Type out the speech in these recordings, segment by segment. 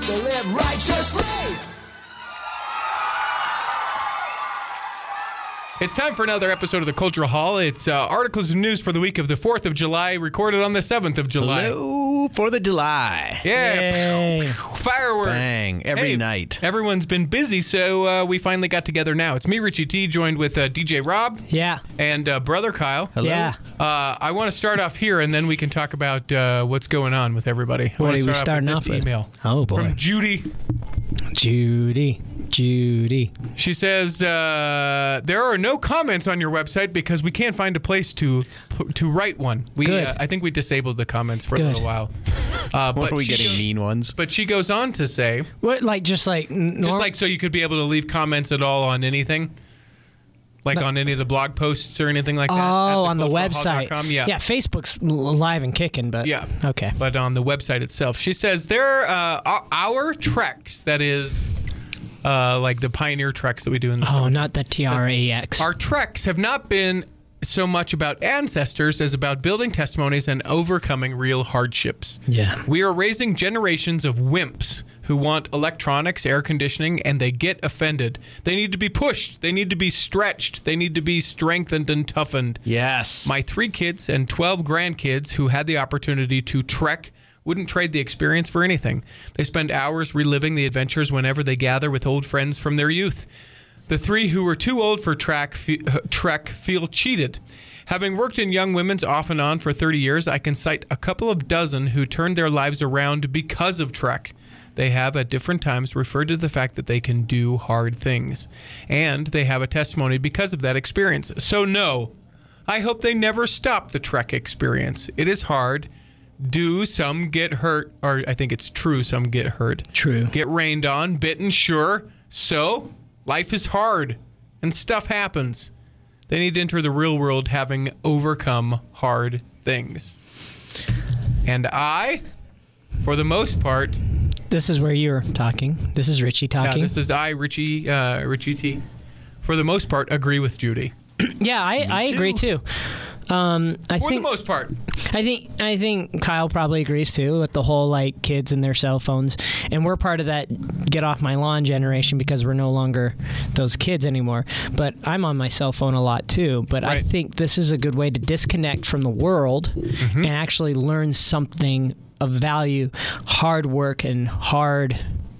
to live righteously. It's time for another episode of the Cultural Hall. It's articles and news for the week of the 4th of July, recorded on the 7th of July. Hello, 4th of July. Yeah. Fireworks. Bang, every night. Everyone's been busy, so we finally got together now. It's me, Richie T, joined with DJ Rob. Yeah. And Brother Kyle. Hello. Yeah. I want to start off here, and then we can talk about what's going on with everybody. What are we starting off with? Email Oh, boy. from Judy. Judy. She says, there are no comments on your website because we can't find a place to write one. Good. I think we disabled the comments for a Good. little while. What are we getting mean ones? But she goes on to say, What, like, just like so you could be able to leave comments at all on anything? Like on any of the blog posts or anything like that? Oh, on the website. Yeah. Yeah, Facebook's live and kicking, but Yeah. Okay. But on the website itself. She says there our treks, that is like the pioneer treks that we do in the Oh, not the TRAX. Our treks have not been so much about ancestors as about building testimonies and overcoming real hardships. Yeah. We are raising generations of wimps who want electronics, air conditioning, and they get offended. They need to be pushed. They need to be stretched. They need to be strengthened and toughened. Yes. My 3 kids and 12 grandkids who had the opportunity to trek wouldn't trade the experience for anything. They spend hours reliving the adventures whenever they gather with old friends from their youth. The 3 who were too old for trek feel cheated. Having worked in young women's off and on for 30 years, I can cite a couple of dozen who turned their lives around because of trek. They have at different times referred to the fact that they can do hard things. And they have a testimony because of that experience. So no, I hope they never stop the trek experience. It is hard. Some get hurt, or I think it's true, some get hurt. True. Get rained on, bitten, sure. So, life is hard, and stuff happens. They need to enter the real world having overcome hard things. And I, for the most part... This is where you're talking. This is Richie talking. Yeah, this is Richie T. For the most part, agree with Judy. Yeah, I agree too. For the most part. I think Kyle probably agrees too with the whole like kids and their cell phones, and we're part of that get off my lawn generation because we're no longer those kids anymore. But I'm on my cell phone a lot too. But Right. I think this is a good way to disconnect from the world and actually learn something of value. Hard work and hard.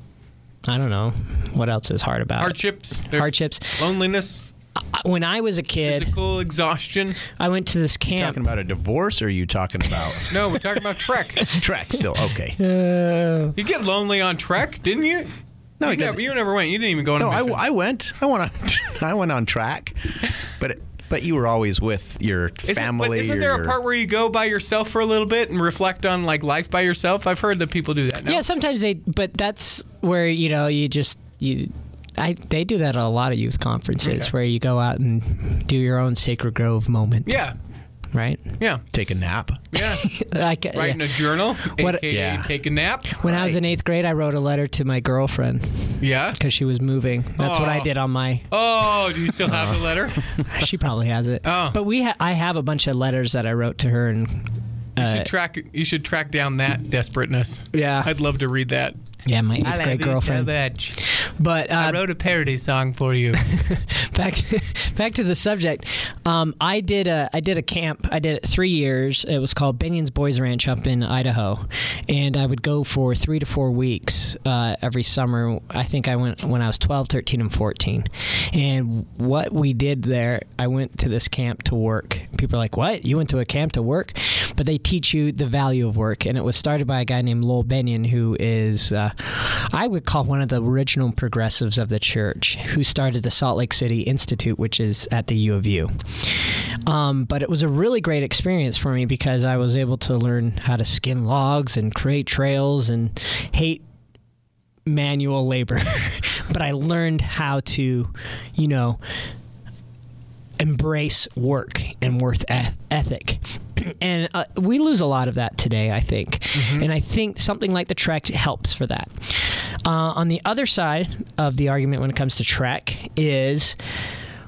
I don't know what else is hard about Hardships. Hardships. Loneliness. When I was a kid, Physical exhaustion. I went to this camp. Talking about a divorce, or are you talking about No, we're talking about trek. trek still? Okay. You get lonely on trek, didn't you? No, you because never went. You didn't even go on no, a mission. I went. I went on track, but you were always with your family. Isn't there a part where you go by yourself for a little bit and reflect on like life by yourself? I've heard that people do that. No? Yeah, sometimes but that's where they do that at a lot of youth conferences where you go out and do your own Sacred Grove moment. Yeah. Right? Yeah. Take a nap. Yeah. Write in a journal, a.k.a. take a nap. When I was in 8th grade, I wrote a letter to my girlfriend Yeah? because she was moving. That's what I did on my... Oh, do you still have the letter? She probably has it. Oh. But I have a bunch of letters that I wrote to her. And You should track down that desperateness. Yeah. I'd love to read that. Yeah, my 8th grade girlfriend. But I wrote a parody song for you. back to the subject. I did a camp. I did it 3 years. It was called Binion's Boys Ranch up in Idaho, and I would go for 3 to 4 weeks every summer. I think I went when I was 12, 13, and 14. And what we did there, I went to this camp to work. People are like, "What? You went to a camp to work?" But they teach you the value of work, and it was started by a guy named Lowell Binion, who is I would call one of the original progressives of the church, who started the Salt Lake City Institute, which is at the U of U. But it was a really great experience for me because I was able to learn how to skin logs and create trails and hate manual labor. But I learned how to, embrace work and work ethic. And we lose a lot of that today, I think. Mm-hmm. And I think something like the Trek helps for that. On the other side of the argument when it comes to Trek is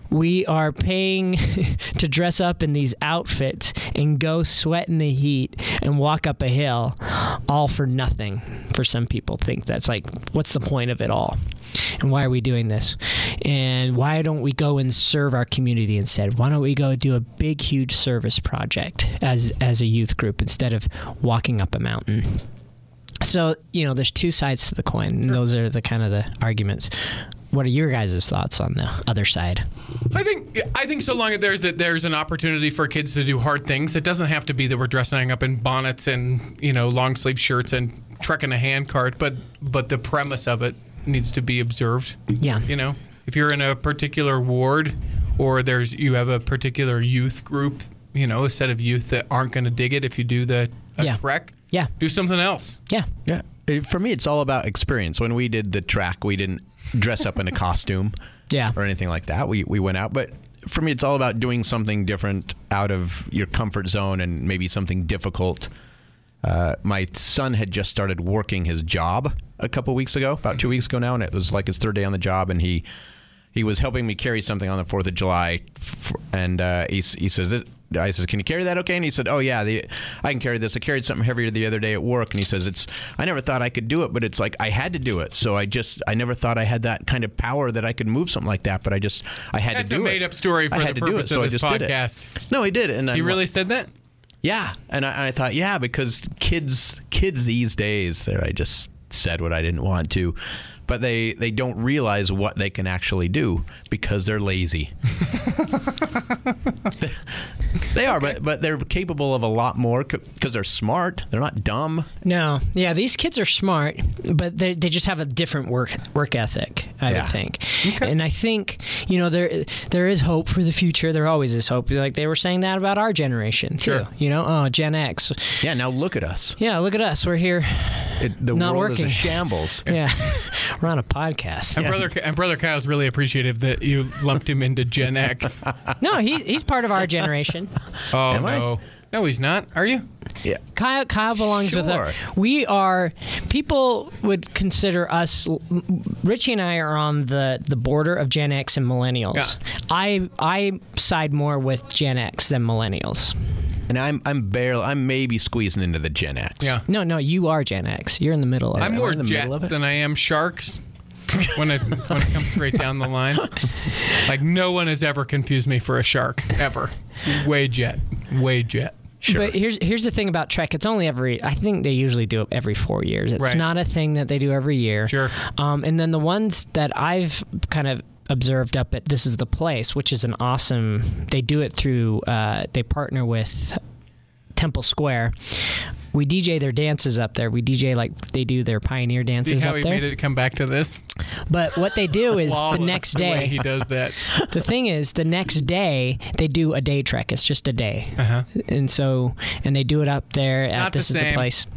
We are paying to dress up in these outfits and go sweat in the heat and walk up a hill, all for nothing. For some people think that's like, what's the point of it all? And why are we doing this? And why don't we go and serve our community instead? Why don't we go do a big, huge service project as a youth group instead of walking up a mountain? So, there's two sides to the coin, and those are the kind of the arguments. What are your guys' thoughts on the other side? I think so long as there's an opportunity for kids to do hard things, it doesn't have to be that we're dressing up in bonnets and long sleeve shirts and trekking a hand cart, but the premise of it needs to be observed. Yeah. If you're in a particular ward or you have a particular youth group, a set of youth that aren't going to dig it if you do a trek. Yeah. Do something else. Yeah. Yeah. For me, it's all about experience. When we did the track, we didn't dress up in a costume or anything like that. We went out. But for me, it's all about doing something different out of your comfort zone and maybe something difficult. My son had just started working his job a couple weeks ago, about 2 weeks ago now, and it was like his third day on the job, and he was helping me carry something on the 4th of July, and he says, I said, can you carry that okay? And he said, oh, yeah, I can carry this. I carried something heavier the other day at work. And he says, I never thought I could do it, but it's like I had to do it. So I never thought I had that kind of power that I could move something like that, but I had to do it. That's a made-up story for the purpose of this podcast. No, he did. And he really said that? Yeah. And I thought, yeah, because kids these days, I just said what I didn't want to. But they don't realize what they can actually do because they're lazy. They are, but they're capable of a lot more because they're smart. They're not dumb. No. Yeah, these kids are smart, but they just have a different work ethic, I would think. Okay. And I think, there is hope for the future. There always is hope. Like they were saying that about our generation, too. Sure. Gen X. Yeah, now look at us. Yeah, look at us. We're here the not world working. is a shambles. Yeah. We're on a podcast. And Brother Kyle's really appreciative that you lumped him into Gen X. No, he's part of our generation. Oh, Am no. I? No, he's not. Are you? Yeah. Kyle belongs with us. We are, people would consider us, Richie and I are on the border of Gen X and millennials. Yeah. I side more with Gen X than millennials. And I'm maybe squeezing into the Gen X. Yeah. No, you are Gen X. You're in the middle of it. I'm more Jets than I am Sharks when it comes straight down the line. Like, no one has ever confused me for a Shark, ever. Way Jet. Sure. But here's the thing about Trek. It's only I think they usually do it every 4 years. It's not a thing that they do every year. Sure. And then the ones that I've kind of observed up at This Is the Place, which is an awesome, they do it through, they partner with Temple Square. We DJ their dances up there. We DJ like they do their pioneer dances See how up he there. made it come back to this? But what they do is the next the way day. he does that. The thing is, the next day they do a day trek. It's just a day, and they do it up there at Not This the Is the same. Place.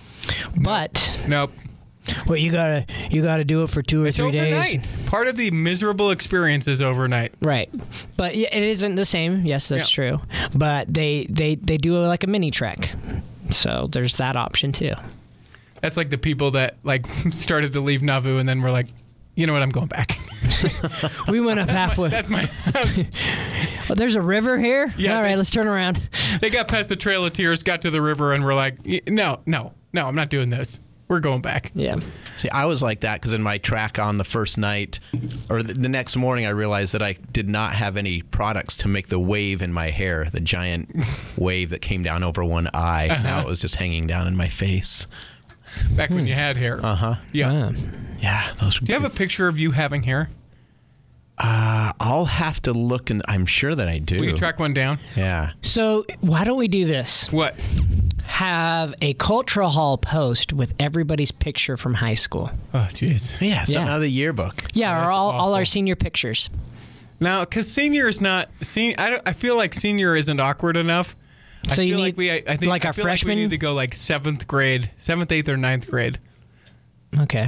But Nope. well, you gotta do it for 2 or It's 3 overnight. days. Part of the miserable experience is overnight. Right, but it isn't the same. Yes, that's true. But they do like a mini trek, so there's that option too. That's like the people that like started to leave Nauvoo and then were like, you know what, I'm going back. We went up halfway. That's my. Oh, there's a river here. Yeah, All right, let's turn around. They got past the Trail of Tears, got to the river, and were like, no, I'm not doing this. We're going back. Yeah. See, I was like that because in my track on the first night, or the next morning, I realized that I did not have any products to make the wave in my hair, the giant wave that came down over one eye. Now it was just hanging down in my face. Back when you had hair. Yeah. Yeah. Those were Do you have a picture of you having hair? I'll have to look, and I'm sure that I do. We can track one down. Yeah. So why don't we do this? What? Have a cultural hall post with everybody's picture from high school. Oh, jeez. Yeah, something Yeah. out of the yearbook. Yeah, that's or all our awful. senior pictures. Now, because senior is not I feel like senior isn't awkward enough. So I you feel need I think like I our feel freshmen. Like we need to go like 7th, 8th, or 9th grade. Okay.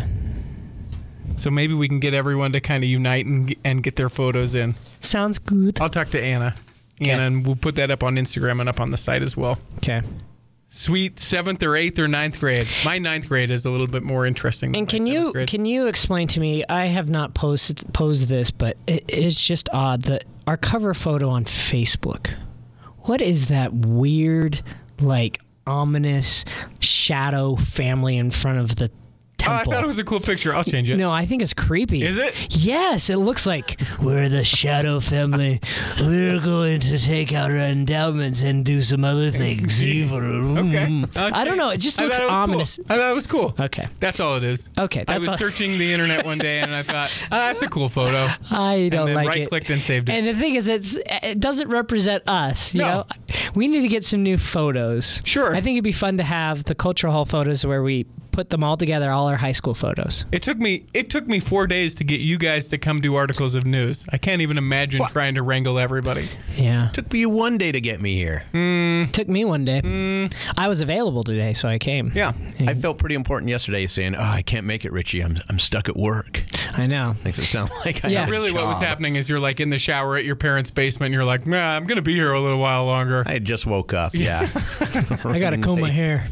So maybe we can get everyone to kind of unite and get their photos in. Sounds good. I'll talk to Anna, and we'll put that up on Instagram and up on the site as well. Okay. sweet 7th or 8th or 9th grade. My 9th grade is a little bit more interesting than And my 7th grade. can you explain to me, I have not posed this, but it's just odd that our cover photo on Facebook, what is that weird, like, ominous shadow family in front of the temple? I thought it was a cool picture. I'll change it. No, I think it's creepy. Is it? Yes, it looks like we're the shadow family. We're going to take out our endowments and do some other things. Okay. I don't know. It just looks ominous. Cool. I thought it was cool. Okay. That's all it is. Okay. I was searching the internet one day and I thought, that's a cool photo. I don't and then like it. right-clicked and saved it. And the thing is, it doesn't represent us. You know, we need to get some new photos. Sure. I think it'd be fun to have the Cultural Hall photos where we put them all together, all our high school photos. It took me 4 days to get you guys to come do articles of news. I can't even imagine trying to wrangle everybody. Yeah. Took me 1 day to get me here. Took me 1 day. I was available today, so I came. Yeah. I felt pretty important yesterday saying, I can't make it, Richie. I'm stuck at work. I know. Makes it sound like I have a Really what was job. happening is you're like in the shower at your parents' basement and you're like, nah, I'm going to be here a little while longer. I just woke up, yeah. I got to comb my hair.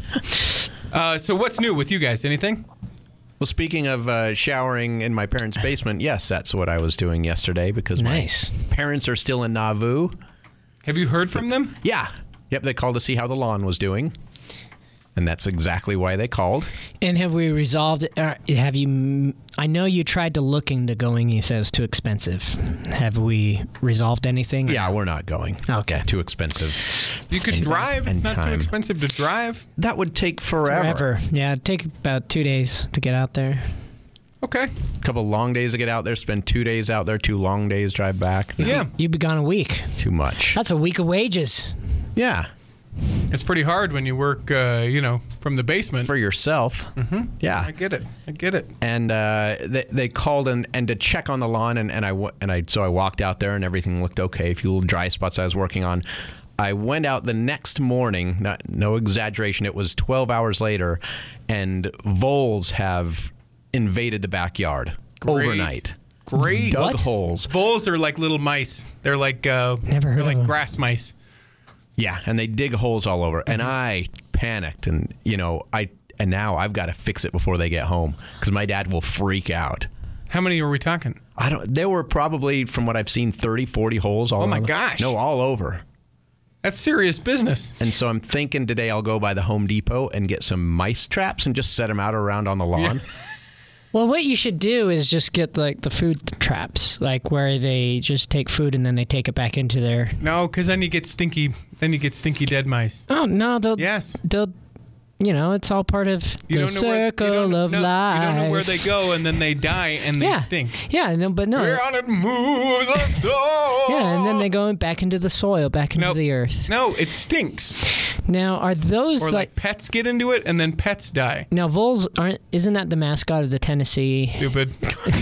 So what's new with you guys? Anything? Well, speaking of showering in my parents' basement, yes, that's what I was doing yesterday because Nice. my parents are still in Nauvoo. Have you heard from them? Yeah. Yep, they called to see how the lawn was doing. And that's exactly why they called. And have we resolved it? Have you? I know you tried to look into going. You said it was too expensive. Have we resolved anything? Yeah, we're not going. Okay. Too expensive. You could drive. It's not too expensive to drive. That would take forever. Yeah, it'd take about 2 days to get out there. Okay. A couple long days to get out there, spend 2 days out there, 2 long days drive back. No, Yeah. You'd be gone a week. Too much. That's a week of wages. Yeah. It's pretty hard when you work, from the basement. For yourself. Mm-hmm. Yeah. I get it. And they called and to check on the lawn, so I walked out there and everything looked okay. A few little dry spots I was working on. I went out the next morning, no exaggeration, it was 12 hours later, and voles have invaded the backyard overnight. Great. Dug holes. Voles are like little mice. They're like Never heard of them. grass mice. Yeah, and they dig holes all over. And I panicked, and now I've got to fix it before they get home because my dad will freak out. How many are we talking? There were probably, from what I've seen, 30, 40 holes all Oh my around gosh. No, all over. That's serious business. And so I'm thinking today I'll go by the Home Depot and get some mice traps and just set them out around on the lawn. Yeah. Well, what you should do is just get like the food traps, like where they just take food and then they take it back into their. No, because then you get stinky. Then you get stinky dead mice. Oh no, they'll. Yes. They'll. It's all part of the circle of life. You don't know where they go, and then they die, and they stink. Yeah, but no. We're on it moves. Let's go. Yeah, and then they go back into the soil, back into the earth. No, it stinks. Now, are those Or like pets get into it, and then pets die. Now, voles isn't that the mascot of the Tennessee? Stupid.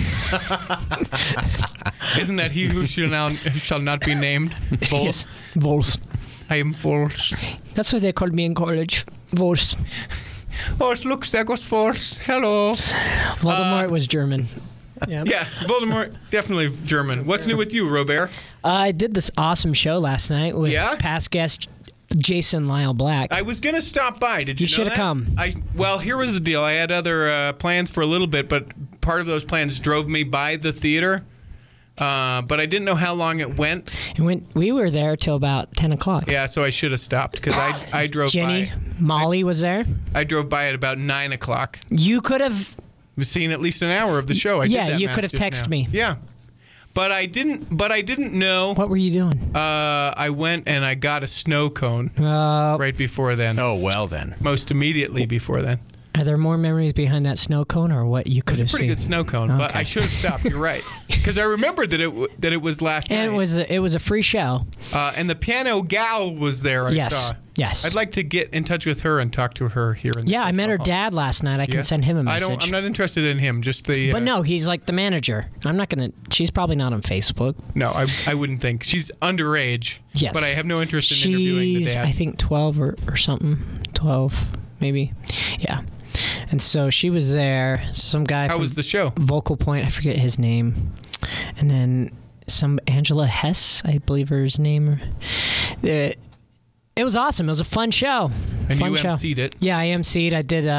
Isn't that he who shall not be named? Voles. Yes, voles. I am voles. That's what they called me in college. Voles. Oh, it looks like us voles. Hello. Voldemort was German. Yep. Yeah, Voldemort, definitely German. What's new with you, Robert? I did this awesome show last night with past guest Jason Lyle Black. I was going to stop by. Did you know should have come. Well, here was the deal. I had other plans for a little bit, but part of those plans drove me by the theater. But I didn't know how long it went. We were there till about 10 o'clock. Yeah, so I should have stopped because I drove by. Molly was there. I drove by at about 9 o'clock. You could have seen at least an hour of the show. You could have texted me. Yeah. But I didn't know. What were you doing? I went and I got a snow cone right before then. Oh, well then. Most immediately before then. Are there more memories behind that snow cone, or what you could have seen? It was a pretty good snow cone, but I should have stopped. You're right, because I remembered that it was last night. And it was a free show. And the piano gal was there. I saw. Yes. I'd like to get in touch with her and talk to her here. I met her dad last night. I can send him a message. I'm not interested in him. Just the. But no, he's like the manager. I'm not gonna. She's probably not on Facebook. No, I wouldn't think she's underage. Yes. But I have no interest in interviewing the dad. I think 12 or something. 12, maybe. Yeah. And so she was there. Some guy. How was the show? Vocal Point. I forget his name. And then some Angela Hess, I believe her name. It was awesome. It was a fun show. And fun you show. emceed it. Yeah, I emceed. I did.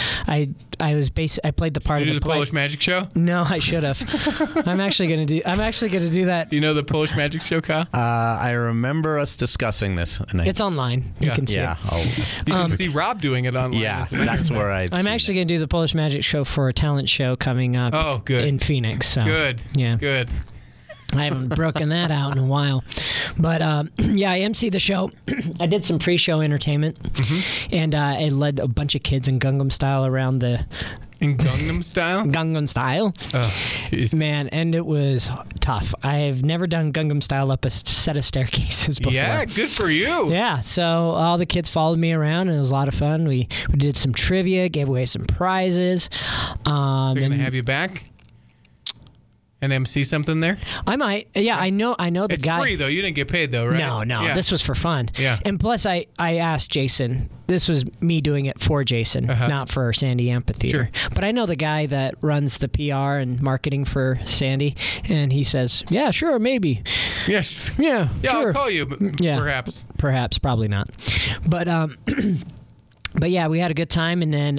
I played the part Did of you do the Polish Magic Show? No, I should have. I'm actually gonna do that. Do you know the Polish Magic Show, Kyle? I remember us discussing this. And it's online. You can see it. You can see Rob doing it online. Yeah, that's where I'm actually going to do the Polish Magic Show for a talent show coming up. Oh, good. In Phoenix. So, good. Yeah. Good. I haven't broken that out in a while. But, yeah, I emceed the show. I did some pre-show entertainment. And I led a bunch of kids in Gangnam Style around the... In Gangnam Style? Gangnam Style. Oh, jeez. Man, and it was tough. I've never done Gangnam Style up a set of staircases before. Yeah, good for you. Yeah, so all the kids followed me around, and it was a lot of fun. We did some trivia, gave away some prizes. They're going to have you back? And MC something there? I might. Yeah, I know the guy. It's free, though. You didn't get paid, though, right? No. Yeah. This was for fun. Yeah. And plus, I asked Jason. This was me doing it for Jason, not for Sandy Amphitheater. Sure. But I know the guy that runs the PR and marketing for Sandy, and he says, yeah, sure, maybe. Yes. Yeah, sure. I'll call you, perhaps. Perhaps, probably not. But, but yeah, we had a good time, and then...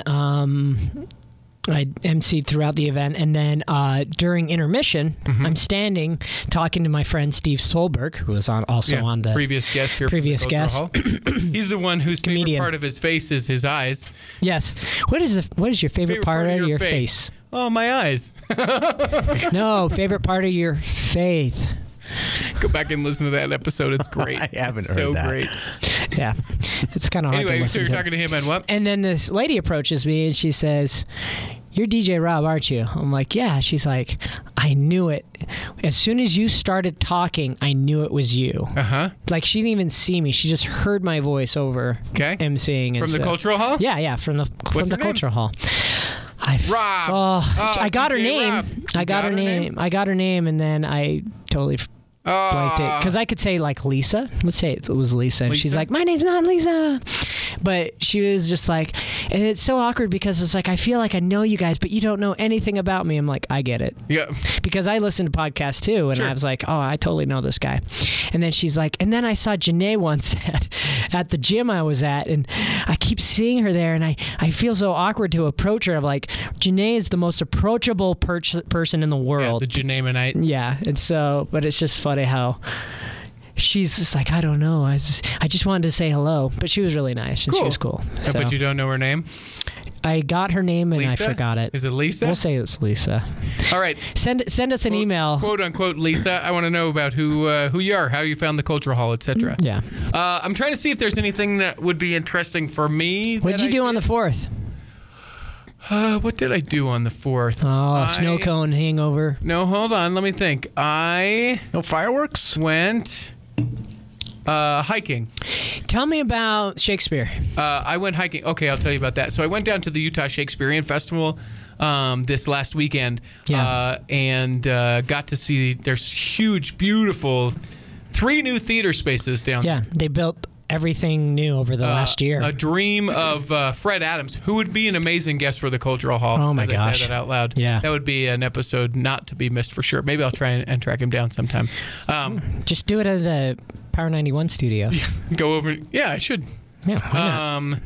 I emceed throughout the event, and then during intermission, I'm standing talking to my friend Steve Solberg, who was on the previous guest here. Previous guest. He's the one whose favorite part of his face is his eyes. Yes. What is your favorite part of your face? Oh, my eyes. No, favorite part of your faith. Go back and listen to that episode. It's great. I haven't heard that. So great. Yeah. It's kind of hard to listen so you're talking to him and what? And then this lady approaches me and she says, you're DJ Rob, aren't you? I'm like, yeah. She's like, I knew it. As soon as you started talking, I knew it was you. Uh-huh. Like, she didn't even see me. She just heard my voice over emceeing. From the Cultural Hall? Yeah, from the Cultural Hall. Rob. I got her name. Rob. I got her name. I got her name, and then I totally blanked it. Because I could say, like, Lisa. Let's say it was Lisa. And she's like, my name's not Lisa. But she was just like, and it's so awkward because it's like, I feel like I know you guys, but you don't know anything about me. I'm like, I get it. Yeah. Because I listen to podcasts too, and I was like, oh, I totally know this guy. And then she's like, and then I saw Janae once at the gym I was at, and I keep seeing her there, and I feel so awkward to approach her. I'm like, Janae is the most approachable person in the world. Yeah, the Janae-manite. Yeah, and so, but it's just funny how she's just like, I don't know. I just wanted to say hello, but she was really nice and she was cool. So, but you don't know her name? I got her name and Lisa? I forgot it. Is it Lisa? We'll say it's Lisa. All right. Send us an email. Quote unquote Lisa. I want to know about who you are, how you found the Cultural Hall, etc. Yeah. I'm trying to see if there's anything that would be interesting for me. What did you do on the 4th? What did I do on the 4th? Snow cone hangover. No, hold on. Let me think. No fireworks? Went hiking. Tell me about Shakespeare. I went hiking. Okay, I'll tell you about that. So I went down to the Utah Shakespearean Festival this last weekend and got to see there's huge, beautiful 3 new theater spaces down there. Yeah, they built everything new over the last year. A dream of Fred Adams, who would be an amazing guest for the Cultural Hall. Oh, my as gosh. I said that out loud. Yeah. That would be an episode not to be missed for sure. Maybe I'll try and track him down sometime. Just do it at the Power 91 studios. Go over. Yeah, I should. Yeah, why not?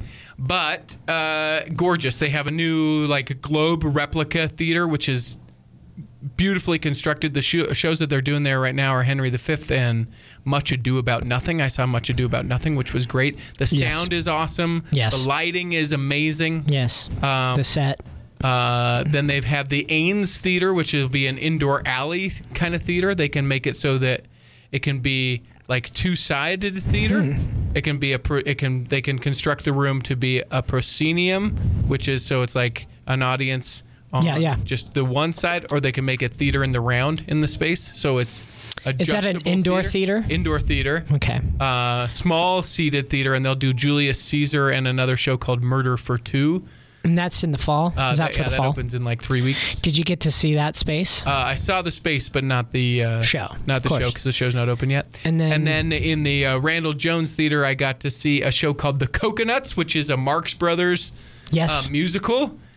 But gorgeous. They have a new globe replica theater, which is beautifully constructed. The shows that they're doing there right now are Henry V and Much Ado About Nothing. I saw Much Ado About Nothing, which was great. The sound is awesome. Yes. The lighting is amazing. Yes. The set. Then they have the Ains Theater, which will be an indoor alley kind of theater. They can make it so that it can be like 2-sided theater. It can be they can construct the room to be a proscenium, which is so it's like an audience on just the one side, or they can make it theater in the round in the space. So it's Is that an indoor theater? Indoor theater. Okay. Small seated theater, and they'll do Julius Caesar and another show called Murder for Two. And that's in the fall? Is that for the fall? That opens in 3 weeks. Did you get to see that space? I saw the space, but not the show. Not the show, because the show's not open yet. And then in the Randall Jones Theater, I got to see a show called The Coconuts, which is a Marx Brothers musical.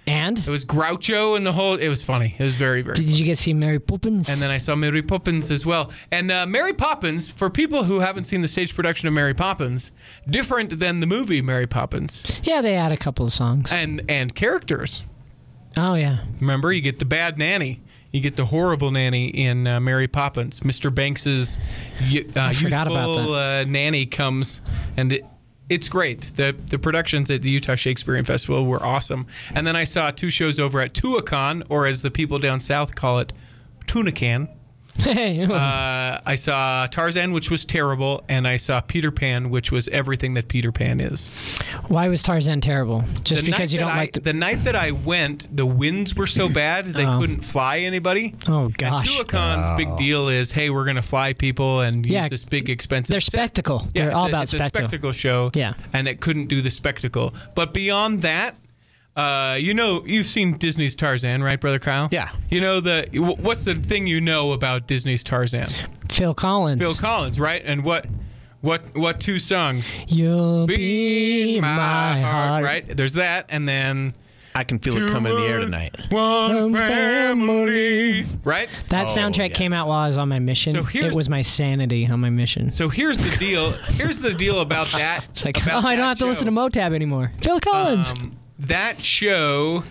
And? It was Groucho and the whole... It was funny. It was very, very Did you get to see Mary Poppins? And then I saw Mary Poppins as well. And Mary Poppins, for people who haven't seen the stage production of Mary Poppins, different than the movie Mary Poppins. Yeah, they add a couple of songs. And characters. Oh, yeah. Remember, you get the bad nanny. You get the horrible nanny in Mary Poppins. Mr. Banks's youthful nanny comes, and it's great. The productions at the Utah Shakespearean Festival were awesome. And then I saw 2 shows over at Tuacahn, or as the people down south call it, Tunacan. Hey. I saw Tarzan, which was terrible, and I saw Peter Pan, which was everything that Peter Pan is. Why was Tarzan terrible? Just because you don't like the night that I went, the winds were so bad they couldn't fly anybody. Oh gosh! And Tuacah's big deal is, hey, we're going to fly people and use this big expensive. They're spectacle. Yeah, they're all about spectacle. It's a spectacle show. Yeah, and it couldn't do the spectacle. But beyond that. You've seen Disney's Tarzan, right, Brother Kyle? Yeah. You know what's the thing you know about Disney's Tarzan? Phil Collins. Phil Collins, right? And what 2 songs? You'll be my heart. Right? There's that, and then I Can Feel It Coming in the Air Tonight. One family. Right? That soundtrack came out while I was on my mission. So it was my sanity on my mission. So here's the deal. Here's the deal about that. It's like, I don't have to listen to Motab anymore. Phil Collins. That show,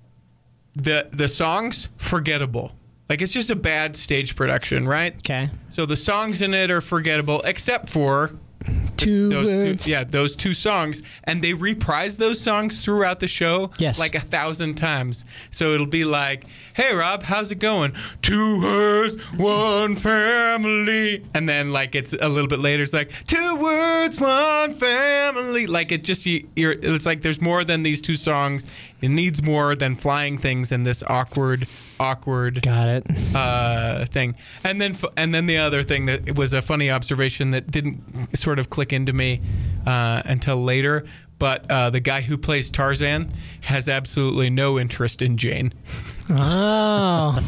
the songs, forgettable. Like, it's just a bad stage production, right? Okay. So the songs in it are forgettable, except for those 2 songs. And they reprise those songs throughout the show like 1,000 times. So it'll be like, hey, Rob, how's it going? 2 words, 1 family. And then, like, it's a little bit later, it's like, 2 words, 1 family. Like, it just, it's like there's more than these 2 songs. It needs more than flying things and this awkward got it thing. And then the other thing that was a funny observation that didn't sort of click into me until later, but the guy who plays Tarzan has absolutely no interest in Jane. Oh.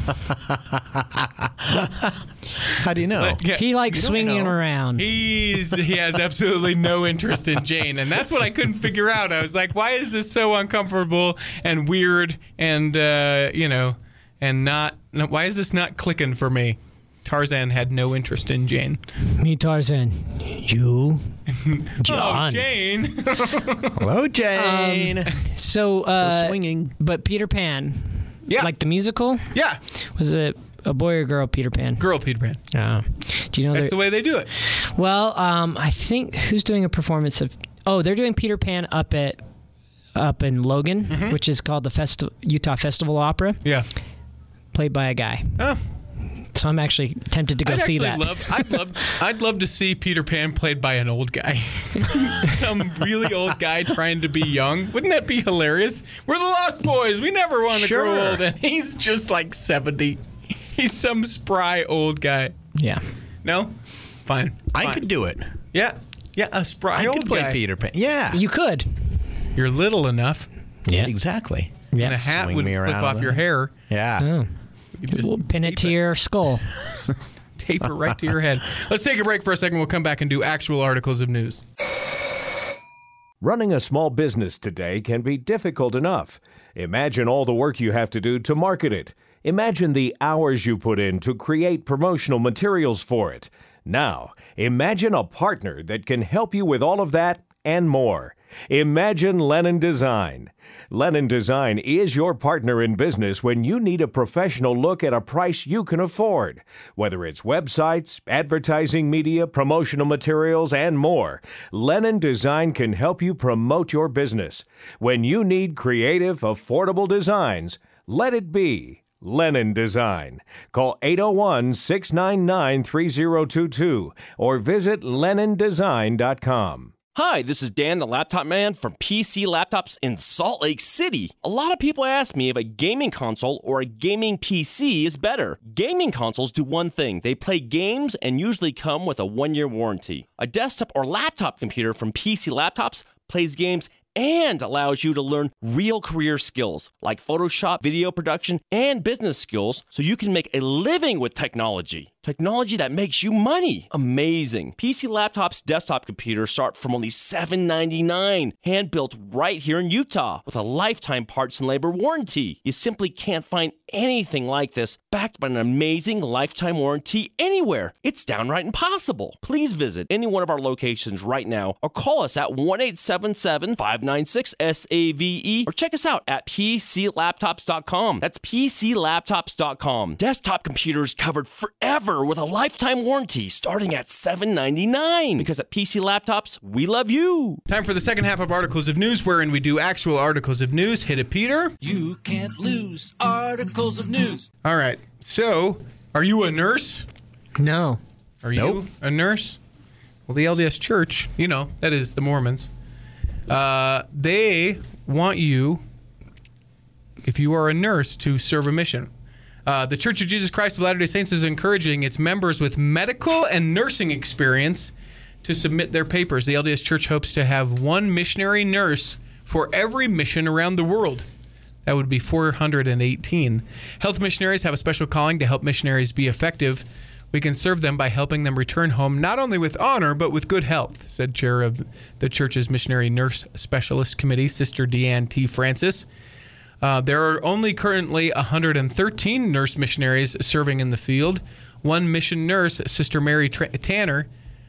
How do you know? He likes swinging around. He has absolutely no interest in Jane, and that's what I couldn't figure out. I was like, why is this so uncomfortable and weird and and why is this not clicking for me? Tarzan had no interest in Jane. Me, Tarzan. You, John. Oh, Jane. Hello, Jane. So swinging. But Peter Pan. Yeah. Like the musical? Yeah. Was it a boy or girl Peter Pan? Girl Peter Pan. Do you know that's the way they do it? Well, I think who's doing a performance of... Oh, they're doing Peter Pan up in Logan, which is called the Utah Festival Opera. Yeah. Played by a guy. Oh. So I'm actually tempted to go see that. I'd love to see Peter Pan played by an old guy. Some really old guy trying to be young. Wouldn't that be hilarious? We're the Lost Boys. We never want to grow old. And he's just like 70. He's some spry old guy. Yeah. No? Fine. I could do it. Yeah. Yeah, a spry old guy. I could play Peter Pan. Yeah. You could. You're little enough. Yeah. Exactly. Yeah. And the hat wouldn't slip off your hair. Yeah. Oh. We'll pin it to your skull. Tape it right to your head. Let's take a break for a second. We'll come back and do actual articles of news. Running a small business today can be difficult enough. Imagine all the work you have to do to market it. Imagine the hours you put in to create promotional materials for it. Now, imagine a partner that can help you with all of that and more. Imagine Lennon Design. Lennon Design is your partner in business when you need a professional look at a price you can afford. Whether it's websites, advertising media, promotional materials, and more, Lennon Design can help you promote your business. When you need creative, affordable designs, let it be Lennon Design. Call 801-699-3022 or visit LennonDesign.com. Hi, this is Dan, the Laptop Man from PC Laptops in Salt Lake City. A lot of people ask me if a gaming console or a gaming PC is better. Gaming consoles do one thing. They play games and usually come with a 1-year warranty. A desktop or laptop computer from PC Laptops plays games and allows you to learn real career skills like Photoshop, video production, and business skills so you can make a living with technology. Technology that makes you money. Amazing. PC Laptop's desktop computers start from only $7.99, hand-built right here in Utah with a lifetime parts and labor warranty. You simply can't find anything like this, backed by an amazing lifetime warranty anywhere. It's downright impossible. Please visit any one of our locations right now or call us at 1-877-596-SAVE or check us out at PCLaptops.com. That's PCLaptops.com. Desktop computers covered forever with a lifetime warranty starting at $7.99. Because at PC Laptops, we love you. Time for the second half of Articles of News, wherein we do actual articles of news. Hit it, Peter. You can't lose articles of news. All right. So, are you a nurse? No. Are you a nurse? Well, the LDS Church, that is the Mormons, they want you, if you are a nurse, to serve a mission. The Church of Jesus Christ of Latter-day Saints is encouraging its members with medical and nursing experience to submit their papers. The LDS Church hopes to have one missionary nurse for every mission around the world. That would be 418. Health missionaries have a special calling to help missionaries be effective. We can serve them by helping them return home not only with honor, but with good health, said Chair of the Church's Missionary Nurse Specialist Committee, Sister Deanne T. Francis. There are only currently 113 nurse missionaries serving in the field. One mission nurse, Sister Mary Tanner,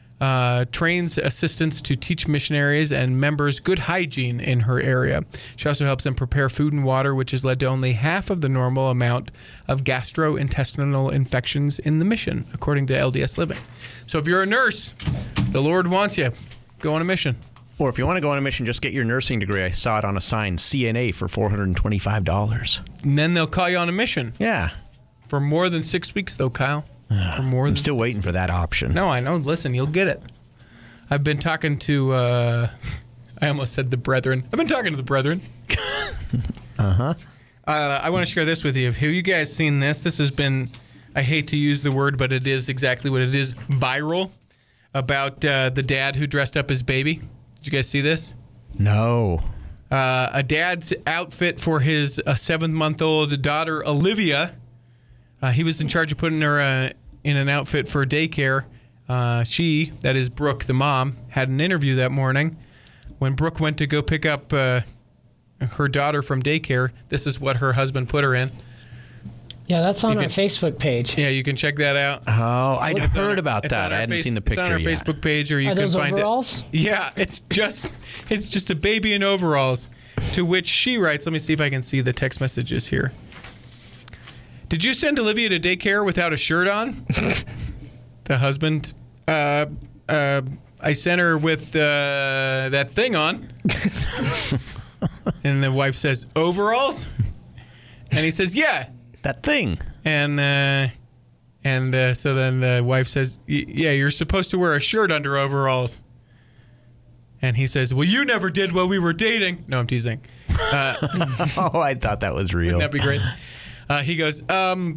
trains assistants to teach missionaries and members good hygiene in her area. She also helps them prepare food and water, which has led to only half of the normal amount of gastrointestinal infections in the mission, according to LDS Living. So if you're a nurse, the Lord wants you. Go on a mission. Or if you want to go on a mission, just get your nursing degree. I saw it on a sign, CNA, for $425. And then they'll call you on a mission. Yeah. For more than 6 weeks, though, Kyle. I'm still waiting for that option. No, I know. Listen, you'll get it. I've been talking to, I almost said the brethren. I've been talking to the brethren. Uh-huh. I want to share this with you. Have you guys seen this? This has been, I hate to use the word, but it is exactly what it is, viral, about the dad who dressed up as baby. Did you guys see this? No. A dad's outfit for his 7-month-old daughter, Olivia. He was in charge of putting her in an outfit for daycare. She, that is Brooke, the mom, had an interview that morning. When Brooke went to go pick up her daughter from daycare, this is what her husband put her in. Yeah, that's on our Facebook page. Yeah, you can check that out. Oh, I'd heard about that. I hadn't seen the picture yet. It's on our Facebook page, or you Are can those find overalls? it. Yeah, it's just a baby in overalls. To which she writes, let me see if I can see the text messages here. Did you send Olivia to daycare without a shirt on? The husband, I sent her with that thing on. And the wife says, overalls? And he says, yeah. That thing. And so then the wife says, yeah, you're supposed to wear a shirt under overalls. And he says, well, you never did while we were dating. No, I'm teasing. Oh, I thought that was real. Wouldn't that be great? He goes, I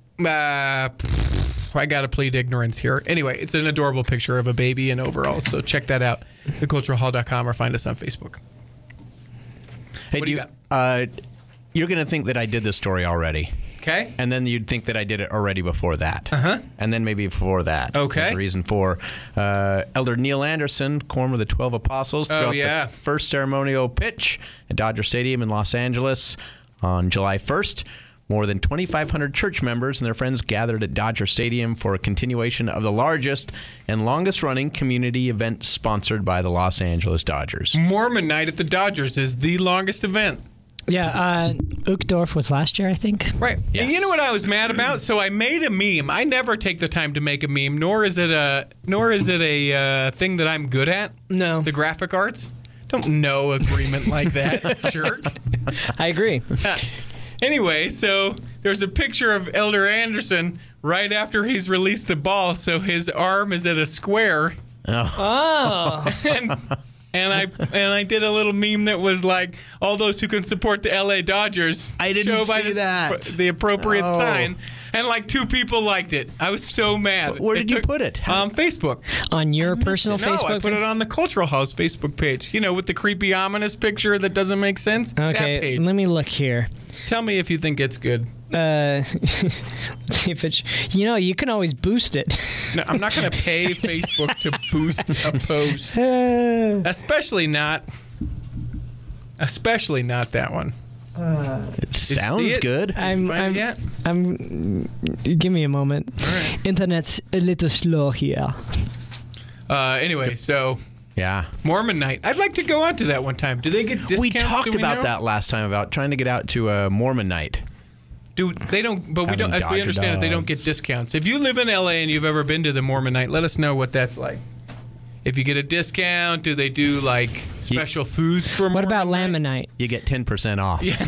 got to plead ignorance here. Anyway, it's an adorable picture of a baby in overalls. So check that out, theculturalhall.com, or find us on Facebook. Hey, What do you got? You're going to think that I did this story already. Okay. And then you'd think that I did it already before that. Uh-huh. And then maybe before that. Okay. There's a reason for Elder Neil Anderson, quorum of the 12 Apostles, threw out the first ceremonial pitch at Dodger Stadium in Los Angeles on July 1st. More than 2,500 church members and their friends gathered at Dodger Stadium for a continuation of the largest and longest-running community event sponsored by the Los Angeles Dodgers. Mormon Night at the Dodgers is the longest event. Yeah, Uchtdorf was last year, I think. Right. Yes. And you know what I was mad about? So I made a meme. I never take the time to make a meme, nor is it a thing that I'm good at. No. The graphic arts. Don't know agreement like that, jerk. I agree. Anyway, so there's a picture of Elder Anderson right after he's released the ball, so his arm is at a square. Oh. And I did a little meme that was like, all those who can support the LA Dodgers I didn't show by see that. the appropriate Oh. sign. And like 2 people liked it. I was so mad. Where did you put it? On Facebook. On your personal No, Facebook I put it on the Cultural House Facebook page. You know, with the creepy, ominous picture that doesn't make sense. That Okay, page. let me look here. Tell me if you think it's good. Let's see if it's. You can always boost it. No, I'm not going to pay Facebook to boost a post. Especially not that one. It sounds it? good. Give me a moment. All right. Internet's a little slow here. Anyway, so Yeah. Mormon night. I'd like to go out to that one time. Do they get discounts? We talked Do about know? that last time, about trying to get out to a Mormon night. Dude, they don't. But we Having don't. As we Dodger understand it, they don't dogs. get discounts. If you live in LA and you've ever been to the Mormon night, let us know what that's like. If you get a discount, do they do like special foods for? What about Mormon night? Lamanite? You get 10% off. Yeah.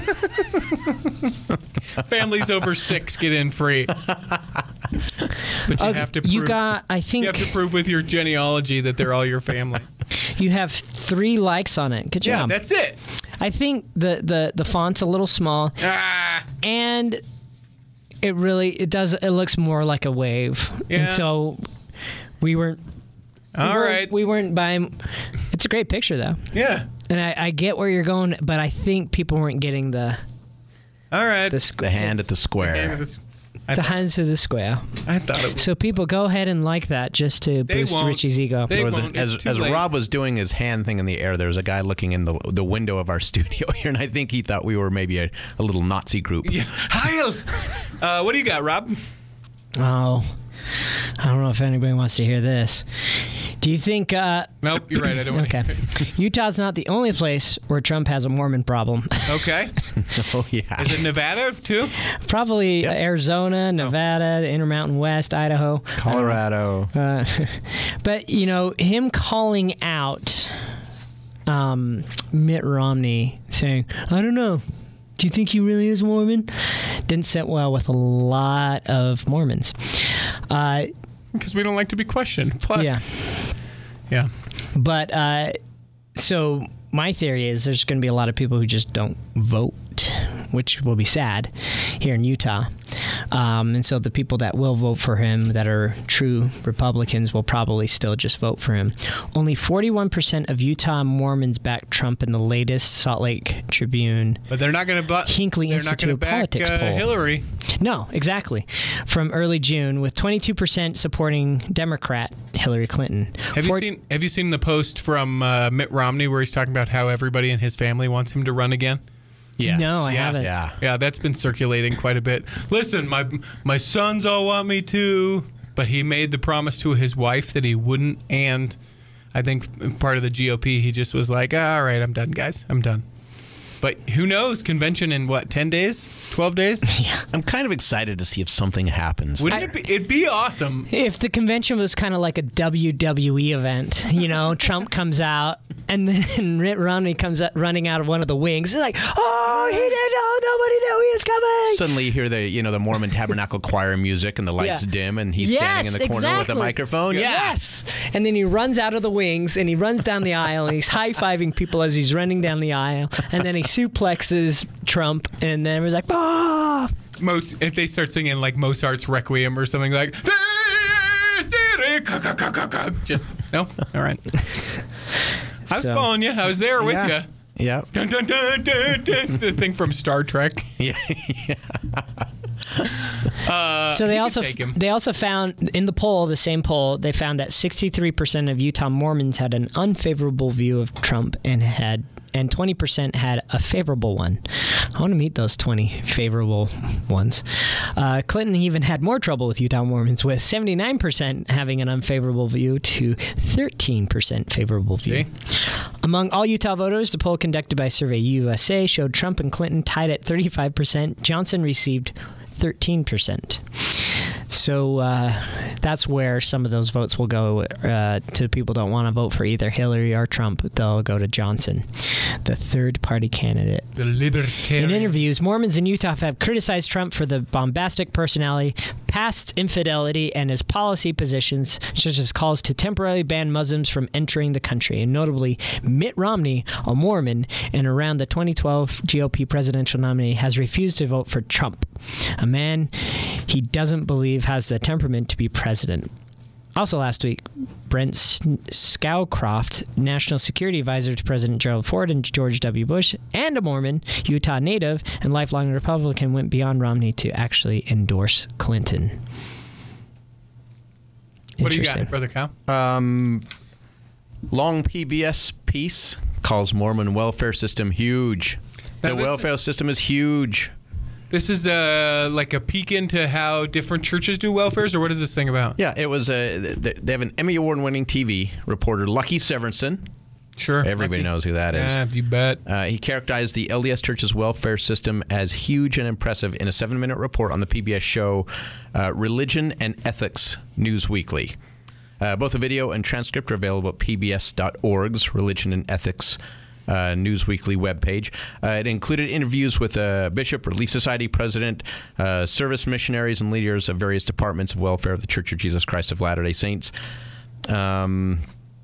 Families over 6 get in free. But you have to prove, You got. I you think have to prove with your genealogy that they're all your family. you have 3 likes on it. Good Yeah, job. that's it. I think the font's a little small, Ah, and it looks more like a wave. Yeah. And so we weren't. all right. We weren't buying. It's a great picture though, Yeah. and I get where you're going, but I think people weren't getting the All right. The hand at the square. hands to the square. I thought it was. So people go ahead and like that just to They boost won't. Richie's ego. They There was won't. as It's too as late. Rob was doing his hand thing in the air, there was a guy looking in the window of our studio here, and I think he thought we were maybe a little Nazi group. Yeah. Heil. What do you got, Rob? Oh, I don't know if anybody wants to hear this. Do you think? Nope, you're right. I don't want Okay, Utah's not the only place where Trump has a Mormon problem. Okay. Oh yeah. Is it Nevada too? Probably Arizona, Nevada, the Intermountain West, Idaho, Colorado. But him calling out Mitt Romney, saying, "I don't know. Do you think he really is Mormon?" Didn't sit well with a lot of Mormons. Because we don't like to be questioned. Plus, Yeah. Yeah. But so my theory is there's going to be a lot of people who just don't vote, which will be sad here in Utah. And so the people that will vote for him that are true Republicans will probably still just vote for him. Only 41% of Utah Mormons backed Trump in the latest Salt Lake Tribune But they're not going to Hinckley They're not Institute going of to back Politics poll. Hillary. No, exactly. From early June, with 22% supporting Democrat Hillary Clinton. Have you seen the post from Mitt Romney where he's talking about how everybody in his family wants him to run again? Yes. No, I haven't. Yeah. Yeah, that's been circulating quite a bit. Listen, my sons all want me to, but he made the promise to his wife that he wouldn't, and I think part of the GOP, he just was like, all right, I'm done, guys. I'm done. But who knows? Convention in what, 10 days? 12 days? Yeah. I'm kind of excited to see if something happens. Wouldn't it be? It'd be awesome. If the convention was kind of like a WWE event, Trump comes out and then Mitt Romney comes out running out of one of the wings. He's like, oh, he didn't know, nobody knew he was coming. Suddenly you hear the Mormon Tabernacle Choir music and the lights Yeah. dim and he's standing in the corner with a microphone. Yes. And then he runs out of the wings and he runs down the aisle and he's high-fiving people as he's running down the aisle. And then he suplexes Trump and then everyone's like, ah. If they start singing like Mozart's Requiem or something like, just no. All right. I was following you. I was there with you. Yeah. Dun, dun, dun, dun, dun. The thing from Star Trek. Yeah. So they you also could take him. they also found in the poll, the same poll, they found that 63% of Utah Mormons had an unfavorable view of Trump and 20% had a favorable one. I want to meet those 20 favorable ones. Clinton even had more trouble with Utah Mormons, with 79% having an unfavorable view to 13% favorable view. Among all Utah voters, the poll conducted by Survey USA showed Trump and Clinton tied at 35%. Johnson received 13%. So that's where some of those votes will go to people who don't want to vote for either Hillary or Trump. They'll go to Johnson, the third-party candidate. The Libertarian. In interviews, Mormons in Utah have criticized Trump for the bombastic personality, past infidelity, and his policy positions, such as calls to temporarily ban Muslims from entering the country. And notably, Mitt Romney, a Mormon, and around the 2012 GOP presidential nominee, has refused to vote for Trump, a man he doesn't believe has the temperament to be president. Also last week, Brent Scowcroft, National Security Advisor to President Gerald Ford and George W. Bush, and a Mormon, Utah native, and lifelong Republican, went beyond Romney to actually endorse Clinton. What do you got, Brother Kyle? Long PBS piece calls Mormon welfare system huge. The welfare system is huge. This is like a peek into how different churches do welfares, or what is this thing about? Yeah, it was they have an Emmy Award-winning TV reporter, Lucky Severinsen. Sure. Everybody knows who that is. Yeah, you bet. He characterized the LDS Church's welfare system as huge and impressive in a 7-minute report on the PBS show Religion and Ethics News Weekly. Both the video and transcript are available at pbs.org's Religion and Ethics News Weekly webpage. It included interviews with a bishop, Relief Society president, service missionaries, and leaders of various departments of welfare of the Church of Jesus Christ of Latter-day Saints. I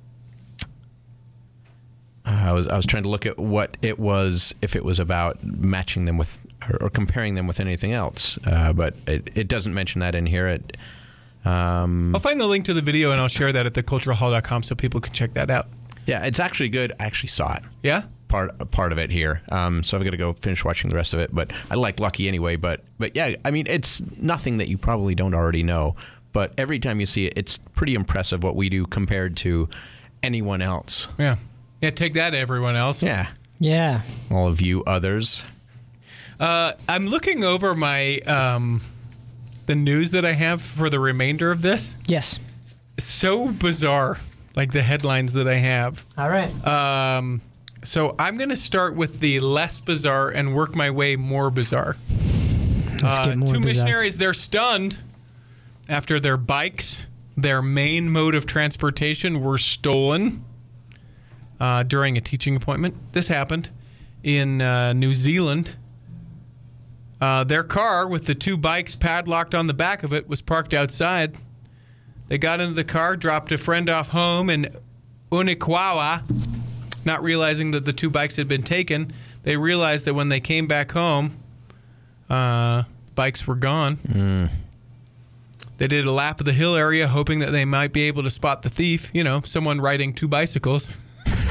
was trying to look at what it was, if it was about matching them with or comparing them with anything else, but it doesn't mention that in here. I'll find the link to the video and I'll share that at theculturalhall.com so people can check that out. Yeah, it's actually good. I actually saw it. Yeah? Part of it here. So I've got to go finish watching the rest of it. But I like Lucky anyway. But yeah, I mean, it's nothing that you probably don't already know. But every time you see it, it's pretty impressive what we do compared to anyone else. Yeah. Yeah, take that, everyone else. Yeah. Yeah. All of you others. I'm looking over my the news that I have for the remainder of this. Yes. It's so bizarre. Like the headlines that I have. All right. So I'm going to start with the less bizarre and work my way more bizarre. Let's get more two bizarre. missionaries, they're stunned after their bikes, their main mode of transportation, were stolen during a teaching appointment. This happened in New Zealand. Their car with the 2 bikes padlocked on the back of it was parked outside. They got into the car, dropped a friend off home in Unikwawa, not realizing that the 2 bikes had been taken. They realized that when they came back home, bikes were gone. They did a lap of the hill area, hoping that they might be able to spot the thief. You know, someone riding 2 bicycles.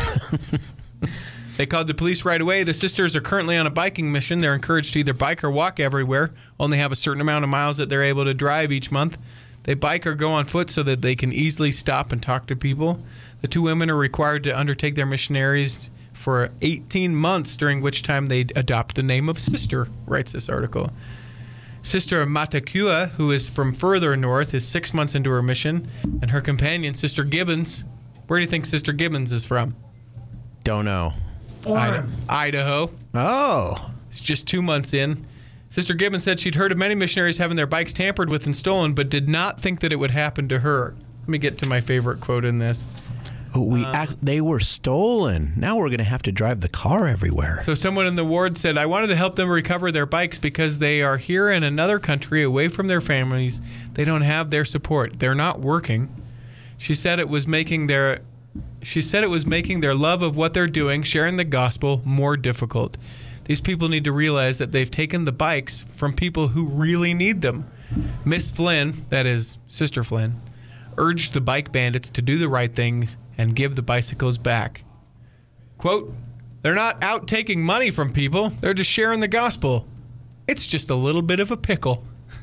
They called the police right away. The sisters are currently on a biking mission. They're encouraged to either bike or walk everywhere, only have a certain amount of miles that they're able to drive each month. They bike or go on foot so that they can easily stop and talk to people. The 2 women are required to undertake their missionaries for 18 months, during which time they adopt the name of sister, writes this article. Sister Matakua, who is from further north, is 6 months into her mission, and her companion, Sister Gibbons. Where do you think Sister Gibbons is from? Don't know. Idaho. Oh. It's just 2 months in. Sister Gibbons said she'd heard of many missionaries having their bikes tampered with and stolen, but did not think that it would happen to her. Let me get to my favorite quote in this. They were stolen. Now we're going to have to drive the car everywhere. So someone in the ward said, I wanted to help them recover their bikes because they are here in another country, away from their families. They don't have their support. They're not working. She said it was making their love of what they're doing, sharing the gospel, more difficult. These people need to realize that they've taken the bikes from people who really need them. Miss Flynn, that is Sister Flynn, urged the bike bandits to do the right things and give the bicycles back. Quote, they're not out taking money from people. They're just sharing the gospel. It's just a little bit of a pickle.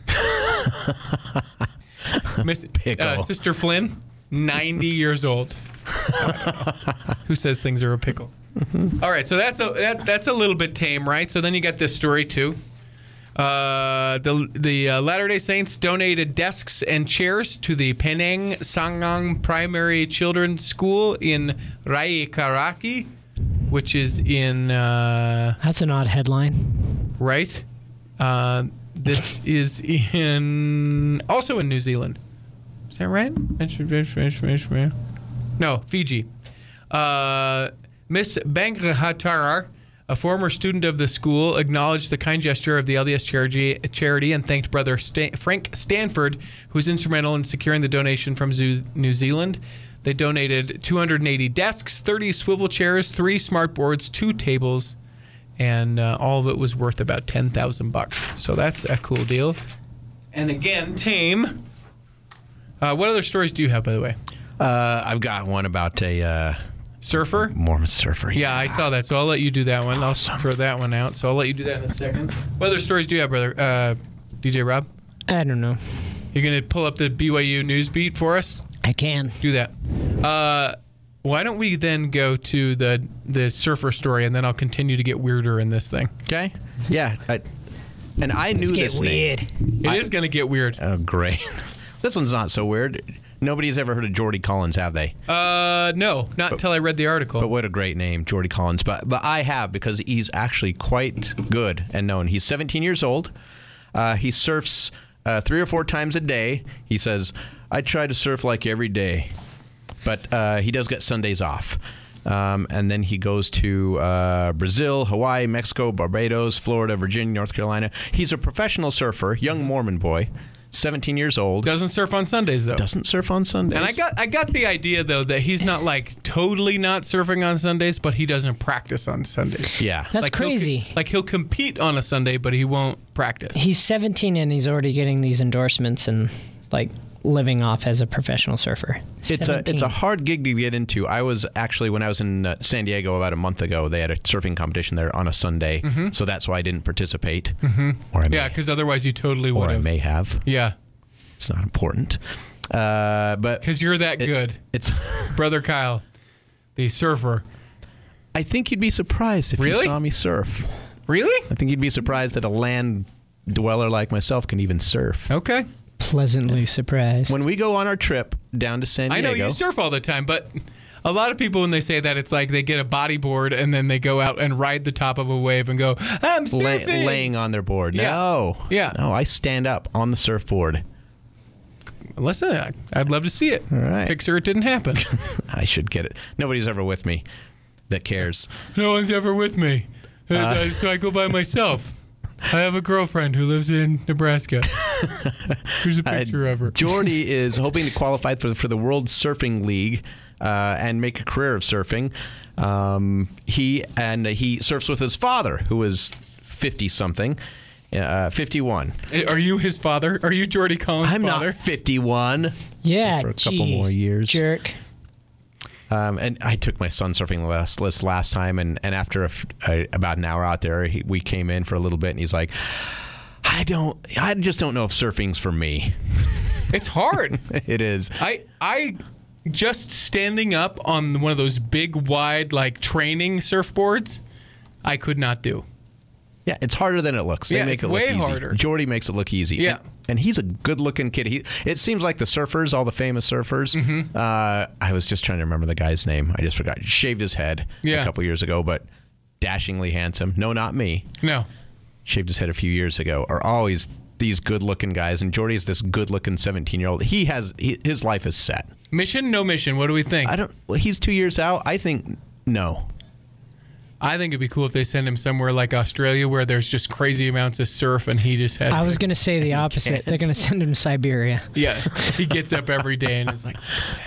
Sister Flynn, 90 years old. Who says things are a pickle? All right, so that's a little bit tame, right? So then you got this story too. The Latter-day Saints donated desks and chairs to the Penang Sangang Primary Children's School in Raikaraki, which is in... that's an odd headline. Right? This is also in New Zealand. Is that right? No, Fiji. Miss Bangahatarar, a former student of the school, acknowledged the kind gesture of the LDS charity and thanked Brother Frank Stanford, who was instrumental in securing the donation from New Zealand. They donated 280 desks, 30 swivel chairs, 3 smart boards, 2 tables, and all of it was worth about $10,000. So that's a cool deal. And again, Tame. What other stories do you have, by the way? I've got one about a surfer? Mormon surfer. Yeah, I saw that, so I'll let you do that one. Awesome. I'll throw that one out, so I'll let you do that in a second. What other stories do you have, brother? DJ Rob? I don't know. You're going to pull up the BYU news beat for us? I can. Do that. Why don't we then go to the surfer story, and then I'll continue to get weirder in this thing. Okay. Yeah. And I knew this weird. name. It is going to get weird. Oh, great. This one's not so weird. Nobody's ever heard of Geordie Collins, have they? No, not until I read the article. But what a great name, Geordie Collins. But I have, because he's actually quite good and known. He's 17 years old. He surfs 3 or 4 times a day. He says, I try to surf like every day. But he does get Sundays off. And then he goes to Brazil, Hawaii, Mexico, Barbados, Florida, Virginia, North Carolina. He's a professional surfer, young Mormon boy, 17 years old. Doesn't surf on Sundays, though. Doesn't surf on Sundays. And I got the idea, though, that he's not, like, totally not surfing on Sundays, but he doesn't practice on Sundays. Yeah. That's crazy. He'll compete on a Sunday, but he won't practice. He's 17 and he's already getting these endorsements and, like, living off as a professional surfer. It's a hard gig to get into. I was actually, when I was in San Diego about a month ago, they had a surfing competition there on a Sunday, so that's why I didn't participate. Or because otherwise you totally would have. Or I may have. Yeah. It's not important. But because you're that good. It's Brother Kyle, the surfer. I think you'd be surprised if you saw me surf. Really? I think you'd be surprised that a land dweller like myself can even surf. Okay. Pleasantly surprised. When we go on our trip down to San Diego. I know you surf all the time, but a lot of people, when they say that, it's like they get a bodyboard and then they go out and ride the top of a wave and go, I'm surfing. Laying on their board. Yeah. No. Yeah. No, I stand up on the surfboard. Listen, I'd love to see it. All right. Picture it didn't happen. I should get it. Nobody's ever with me that cares. No one's ever with me. So I go by myself. I have a girlfriend who lives in Nebraska. Here's a picture of her. Geordie is hoping to qualify for the World Surfing League and make a career of surfing. He surfs with his father, who is 50-something. 51. Are you his father? Are you Geordie Collins' father? I'm not 51. Yeah, for a couple more years. Jerk. And I took my son surfing last time, and after about an hour out there, we came in for a little bit, and he's like, I just don't know if surfing's for me. It's hard. It is. I just standing up on one of those big, wide, like training surfboards, I could not do. Yeah, it's harder than it looks. They make it look way easy. harder. Geordie makes it look easy. Yeah. And he's a good-looking kid. It seems like the surfers, all the famous surfers. I was just trying to remember the guy's name. I just forgot. He shaved his head a couple years ago, but dashingly handsome. No, not me. No. Shaved his head a few years ago. Are always these good-looking guys, and Geordie's this good-looking 17-year-old. His life is set. Mission? No mission. What do we think? He's 2 years out. I think no. I think it'd be cool if they send him somewhere like Australia where there's just crazy amounts of surf and he just has... I was going to say the opposite. They're going to send him to Siberia. Yeah. He gets up every day and is like...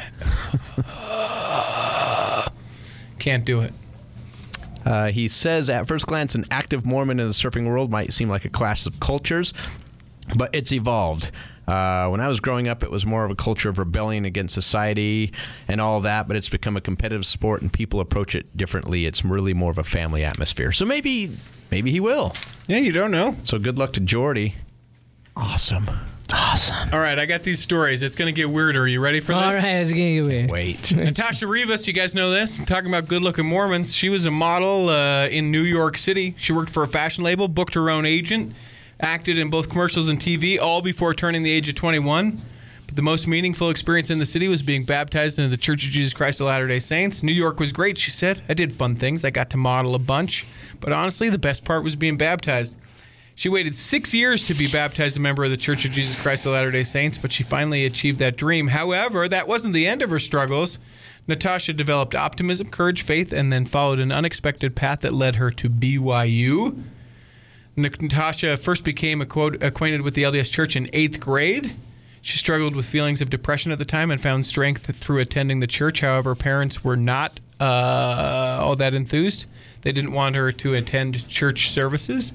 Can't do it. He says, at first glance, an active Mormon in the surfing world might seem like a clash of cultures, but it's evolved. When I was growing up, it was more of a culture of rebellion against society and all that, but it's become a competitive sport and people approach it differently. It's really more of a family atmosphere. So maybe he will. Yeah, you don't know. So good luck to Geordie. Awesome. All right, I got these stories. It's going to get weirder. Are you ready for this? All right, it's going to get weird. Wait. Natasha Rivas, you guys know this? Talking about good-looking Mormons. She was a model in New York City. She worked for a fashion label, booked her own agent, acted in both commercials and TV, all before turning the age of 21. But the most meaningful experience in the city was being baptized into the Church of Jesus Christ of Latter-day Saints. New York was great, she said. I did fun things. I got to model a bunch. But honestly, the best part was being baptized. She waited 6 years to be baptized a member of the Church of Jesus Christ of Latter-day Saints, but she finally achieved that dream. However, that wasn't the end of her struggles. Natasha developed optimism, courage, faith, and then followed an unexpected path that led her to BYU. Natasha first became acquainted with the LDS Church in 8th grade. She struggled with feelings of depression at the time and found strength through attending the church. However, parents were not all that enthused. They didn't want her to attend church services.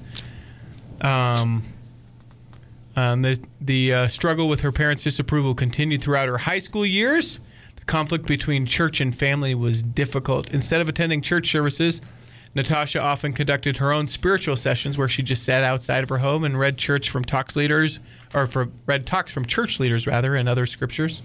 The struggle with her parents' disapproval continued throughout her high school years. The conflict between church and family was difficult. Instead of attending church services, Natasha often conducted her own spiritual sessions where she just sat outside of her home and read read talks from church leaders and other scriptures.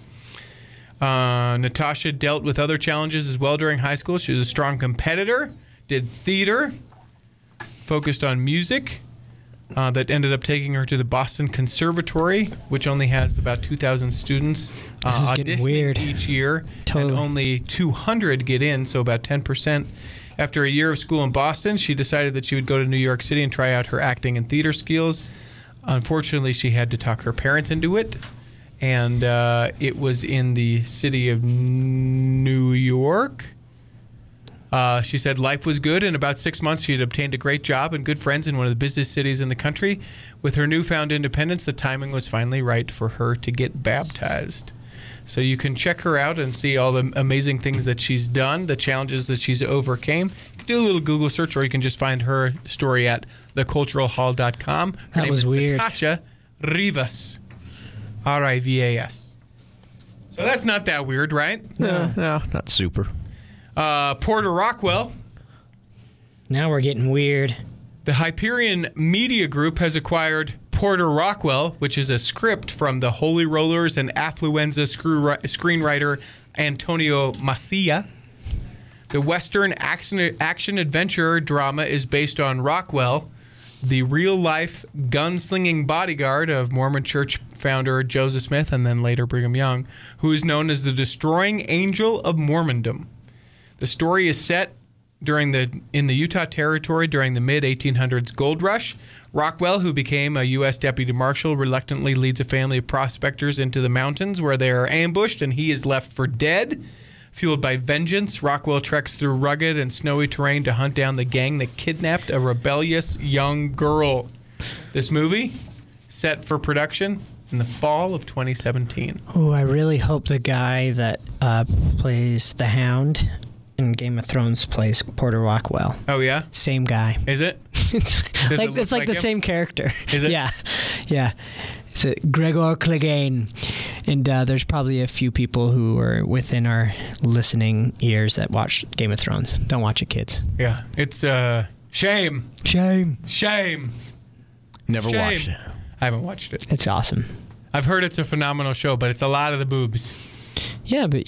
Natasha dealt with other challenges as well during high school. She was a strong competitor, did theater, focused on music. That ended up taking her to the Boston Conservatory, which only has about 2,000 students auditioning each year. Totally. And only 200 get in, so about 10%. After a year of school in Boston, she decided that she would go to New York City and try out her acting and theater skills. Unfortunately, she had to talk her parents into it, and it was in the city of New York. She said life was good. In about 6 months, she had obtained a great job and good friends in one of the busiest cities in the country. With her newfound independence, the timing was finally right for her to get baptized. So you can check her out and see all the amazing things that she's done, the challenges that she's overcame. You can do a little Google search, or you can just find her story at theculturalhall.com. Her name is Natasha Rivas. R-I-V-A-S. So that's not that weird, right? No, not super. Porter Rockwell. Now we're getting weird. The Hyperion Media Group has acquired Porter Rockwell, which is a script from the Holy Rollers and Affluenza screenwriter Antonio Macia. The Western action-adventure drama is based on Rockwell, the real-life gunslinging bodyguard of Mormon Church founder Joseph Smith and then later Brigham Young, who is known as the Destroying Angel of Mormondom. The story is set in the Utah Territory during the mid-1800s gold rush. Rockwell, who became a U.S. Deputy Marshal, reluctantly leads a family of prospectors into the mountains where they are ambushed and he is left for dead. Fueled by vengeance, Rockwell treks through rugged and snowy terrain to hunt down the gang that kidnapped a rebellious young girl. This movie, set for production in the fall of 2017. Oh, I really hope the guy that plays the Hound in Game of Thrones plays Porter Rockwell. Oh, yeah? Same guy. Is it? It's like the same character. Is it? Yeah. It's Gregor Clegane. And there's probably a few people who are within our listening ears that watch Game of Thrones. Don't watch it, kids. Yeah. It's shame. Never watched it. I haven't watched it. It's awesome. I've heard it's a phenomenal show, but it's a lot of the boobs. Yeah, but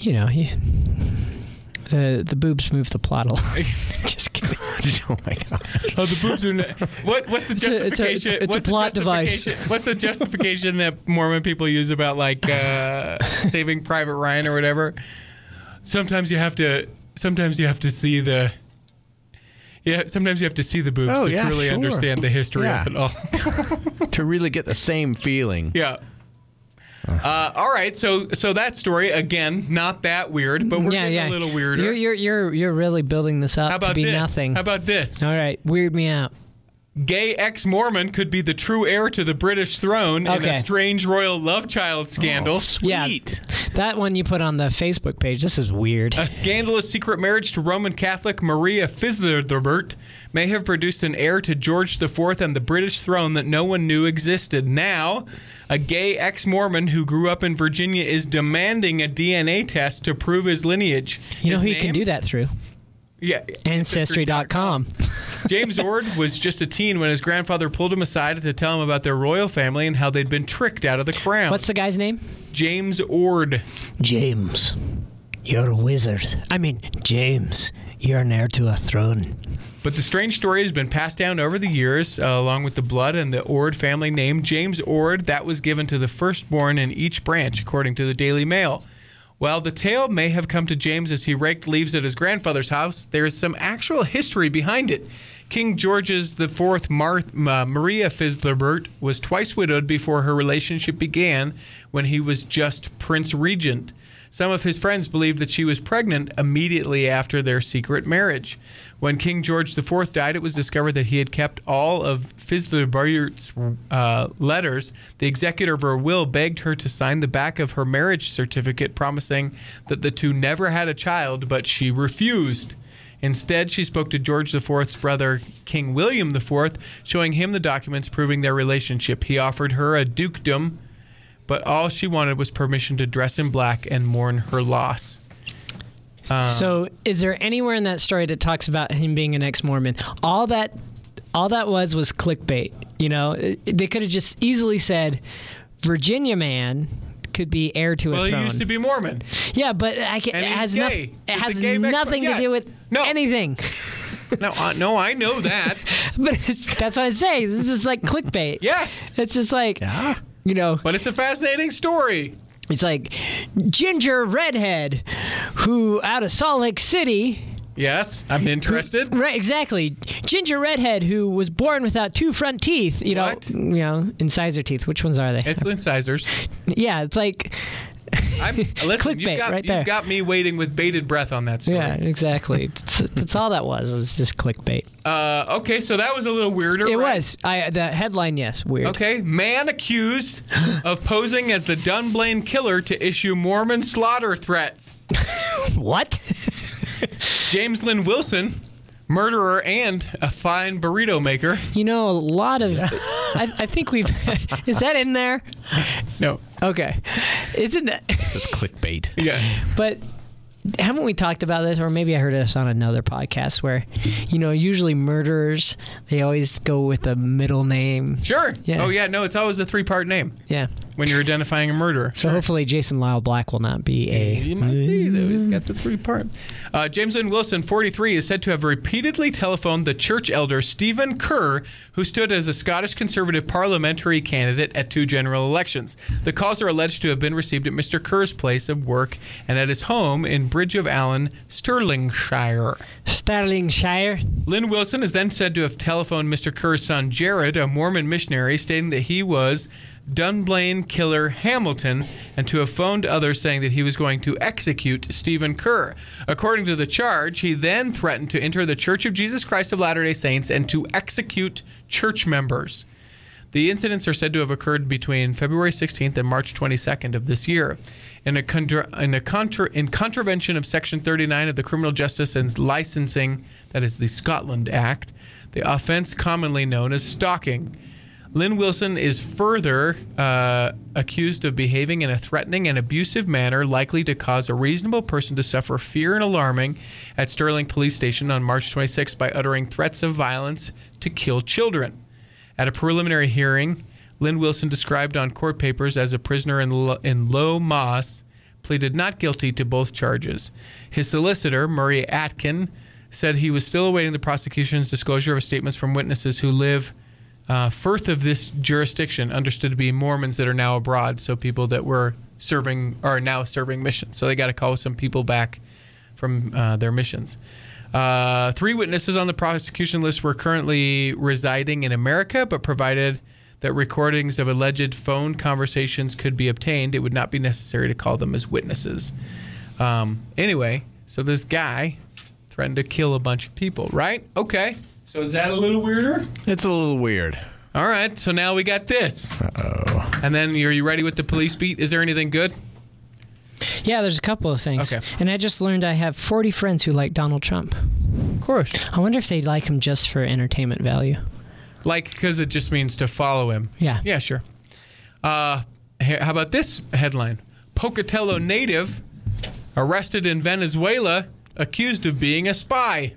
the boobs move the plot along. Just kidding. Oh my god. Oh, the boobs are. What's the justification? It's a plot device. What's the justification that Mormon people use about Saving Private Ryan or whatever? Sometimes you have to see the. Yeah, sometimes you have to see the boobs to really understand the history of it all. To really get the same feeling. Yeah. All right, so that story again, not that weird, but we're getting a little weirder. You're really building this up to be nothing. How about this? All right, weird me out. Gay ex-Mormon could be the true heir to the British throne in a strange royal love child scandal. Oh, sweet. Yeah, that one you put on the Facebook page. This is weird. A scandalous secret marriage to Roman Catholic Maria Fitzherbert may have produced an heir to George IV and the British throne that no one knew existed. Now, a gay ex-Mormon who grew up in Virginia is demanding a DNA test to prove his lineage. You know who you can do that through? Yeah. Ancestry.com. James Ord was just a teen when his grandfather pulled him aside to tell him about their royal family and how they'd been tricked out of the crown. What's the guy's name? James Ord. James, you're a wizard. James, you're an heir to a throne. But the strange story has been passed down over the years, along with the blood and the Ord family name. James Ord, that was given to the firstborn in each branch, according to the Daily Mail. While the tale may have come to James as he raked leaves at his grandfather's house, there is some actual history behind it. King George's IV Maria Fitzherbert was twice widowed before her relationship began when he was just Prince Regent. Some of his friends believed that she was pregnant immediately after their secret marriage. When King George IV died, it was discovered that he had kept all of Fitzherbert's letters. The executor of her will begged her to sign the back of her marriage certificate, promising that the two never had a child, but she refused. Instead, she spoke to George IV's brother, King William IV, showing him the documents proving their relationship. He offered her a dukedom, but all she wanted was permission to dress in black and mourn her loss. So is there anywhere in that story that talks about him being an ex-Mormon? All that was clickbait. You know, they could have just easily said, Virginia man could be heir to a throne. Well, he used to be Mormon. Yeah, but it has nothing to do with anything. No, I know that. But that's what I say. This is like clickbait. Yes. It's just like, you know. But it's a fascinating story. It's like ginger redhead who out of Salt Lake City. Yes, I'm interested. Right, exactly. Ginger redhead who was born without two front teeth. Incisor teeth. Which ones are they? It's incisors. Yeah, it's like. Listen, you've got me waiting with bated breath on that story. Yeah, exactly. That's all that was. It was just clickbait. Okay, so that was a little weirder. It right? was. The headline, yes, weird. Okay, man accused of posing as the Dunblane killer to issue Mormon slaughter threats. What? James Lynn Wilson, murderer and a fine burrito maker. You know, a lot of... I think we've... Is that in there? No. Okay. Isn't that... It's just clickbait. Yeah. But haven't we talked about this? Or maybe I heard this on another podcast where, usually murderers, they always go with a middle name. Sure. Yeah. Oh, yeah. No, it's always a 3-part name. Yeah. When you're identifying a murderer. So hopefully Jason Lyle Black will not be a... He might be, though. He's got the 3-part. James Lynn Wilson, 43, is said to have repeatedly telephoned the church elder Stephen Kerr, who stood as a Scottish Conservative parliamentary candidate at 2 general elections. The calls are alleged to have been received at Mr. Kerr's place of work and at his home in Bridge of Allen, Stirlingshire. Lynn Wilson is then said to have telephoned Mr. Kerr's son Jared, a Mormon missionary, stating that he was Dunblane killer Hamilton, and to have phoned others saying that he was going to execute Stephen Kerr. According to the charge, he then threatened to enter the Church of Jesus Christ of Latter-day Saints and to execute church members. The incidents are said to have occurred between February 16th and March 22nd of this year. In contravention of Section 39 of the Criminal Justice and Licensing, that is the Scotland Act, the offense commonly known as stalking. Lynn Wilson is further accused of behaving in a threatening and abusive manner likely to cause a reasonable person to suffer fear and alarming at Stirling Police Station on March 26 by uttering threats of violence to kill children. At a preliminary hearing, Lynn Wilson, described on court papers as a prisoner in Low Moss, pleaded not guilty to both charges. His solicitor, Murray Atkin, said he was still awaiting the prosecution's disclosure of statements from witnesses who live firth of this jurisdiction, understood to be Mormons that are now abroad, so people that were are now serving missions. So they got to call some people back from their missions. 3 witnesses on the prosecution list were currently residing in America, but provided that recordings of alleged phone conversations could be obtained, it would not be necessary to call them as witnesses. Anyway, so this guy threatened to kill a bunch of people, right? Okay. So is that a little weirder? It's a little weird. All right. So now we got this. Uh-oh. And then, are you ready with the police beat? Is there anything good? Yeah, there's a couple of things. Okay. And I just learned I have 40 friends who like Donald Trump. Of course. I wonder if they like him just for entertainment value. Because it just means to follow him. Yeah. Yeah, sure. How about this headline? Pocatello native arrested in Venezuela, accused of being a spy.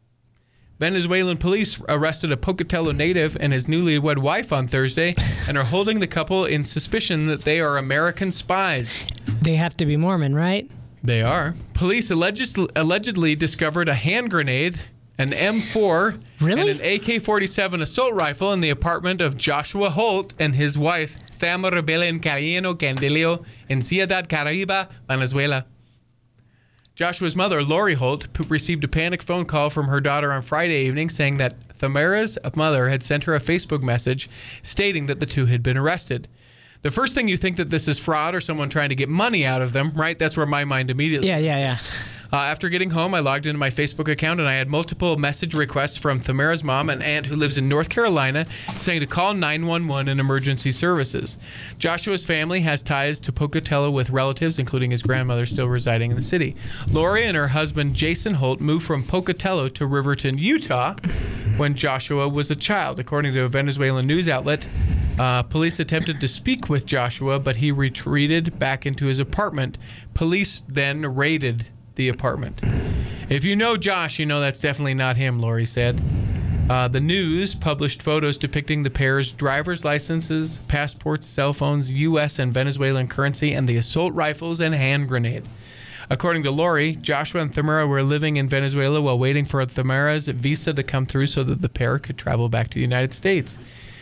Venezuelan police arrested a Pocatello native and his newlywed wife on Thursday and are holding the couple in suspicion that they are American spies. They have to be Mormon, right? They are. Police allegedly discovered a hand grenade, an M4, really? and an AK-47 assault rifle in the apartment of Joshua Holt and his wife, Thamara Belén Cayeno Candillo, in Ciudad Caribe, Venezuela. Joshua's mother, Lori Holt, received a panicked phone call from her daughter on Friday evening saying that Thamara's mother had sent her a Facebook message stating that the two had been arrested. The first thing you think that this is fraud or someone trying to get money out of them, right? That's where my mind immediately. Yeah. After getting home, I logged into my Facebook account and I had multiple message requests from Thamara's mom and aunt who lives in North Carolina saying to call 911 and emergency services. Joshua's family has ties to Pocatello with relatives, including his grandmother still residing in the city. Lori and her husband, Jason Holt, moved from Pocatello to Riverton, Utah when Joshua was a child. According to a Venezuelan news outlet, police attempted to speak with Joshua, but he retreated back into his apartment. Police then raided the apartment. If you know Josh, you know that's definitely not him, Lori said. The news published photos depicting the pair's driver's licenses, passports, cell phones, U.S. and Venezuelan currency, and the assault rifles and hand grenade. According to Lori, Joshua and Thamara were living in Venezuela while waiting for Thamara's visa to come through so that the pair could travel back to the United States.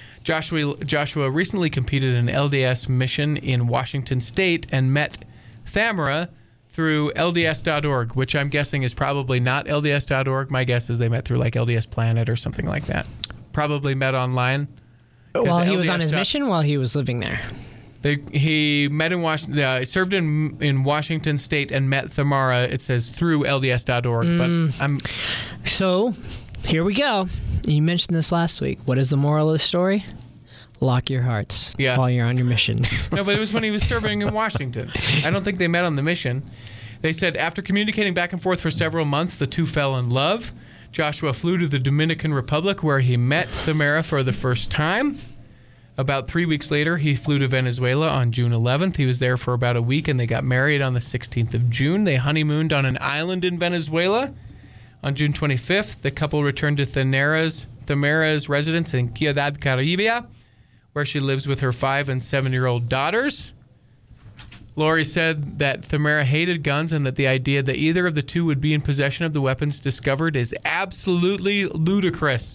Joshua recently completed an LDS mission in Washington State and met Thamara through LDS.org, which I'm guessing is probably not LDS.org. My guess is they met through like LDS Planet or something like that. Probably met online. While he was on his mission, while he was living there. He met in Washington. Served in Washington State and met Thamara. It says through LDS.org, but So, here we go. You mentioned this last week. What is the moral of the story? Lock your hearts while you're on your mission. No, but it was when he was serving in Washington. I don't think they met on the mission. They said after communicating back and forth for several months, the two fell in love. Joshua flew to the Dominican Republic where he met Thamara for the first time. About 3 weeks later, he flew to Venezuela on June 11th. He was there for about a week and they got married on the 16th of June. They honeymooned on an island in Venezuela. On June 25th, the couple returned to Thamara's residence in Ciudad Caribia, where she lives with her 5- and 7-year-old daughters. Lori said that Thamara hated guns and that the idea that either of the two would be in possession of the weapons discovered is absolutely ludicrous.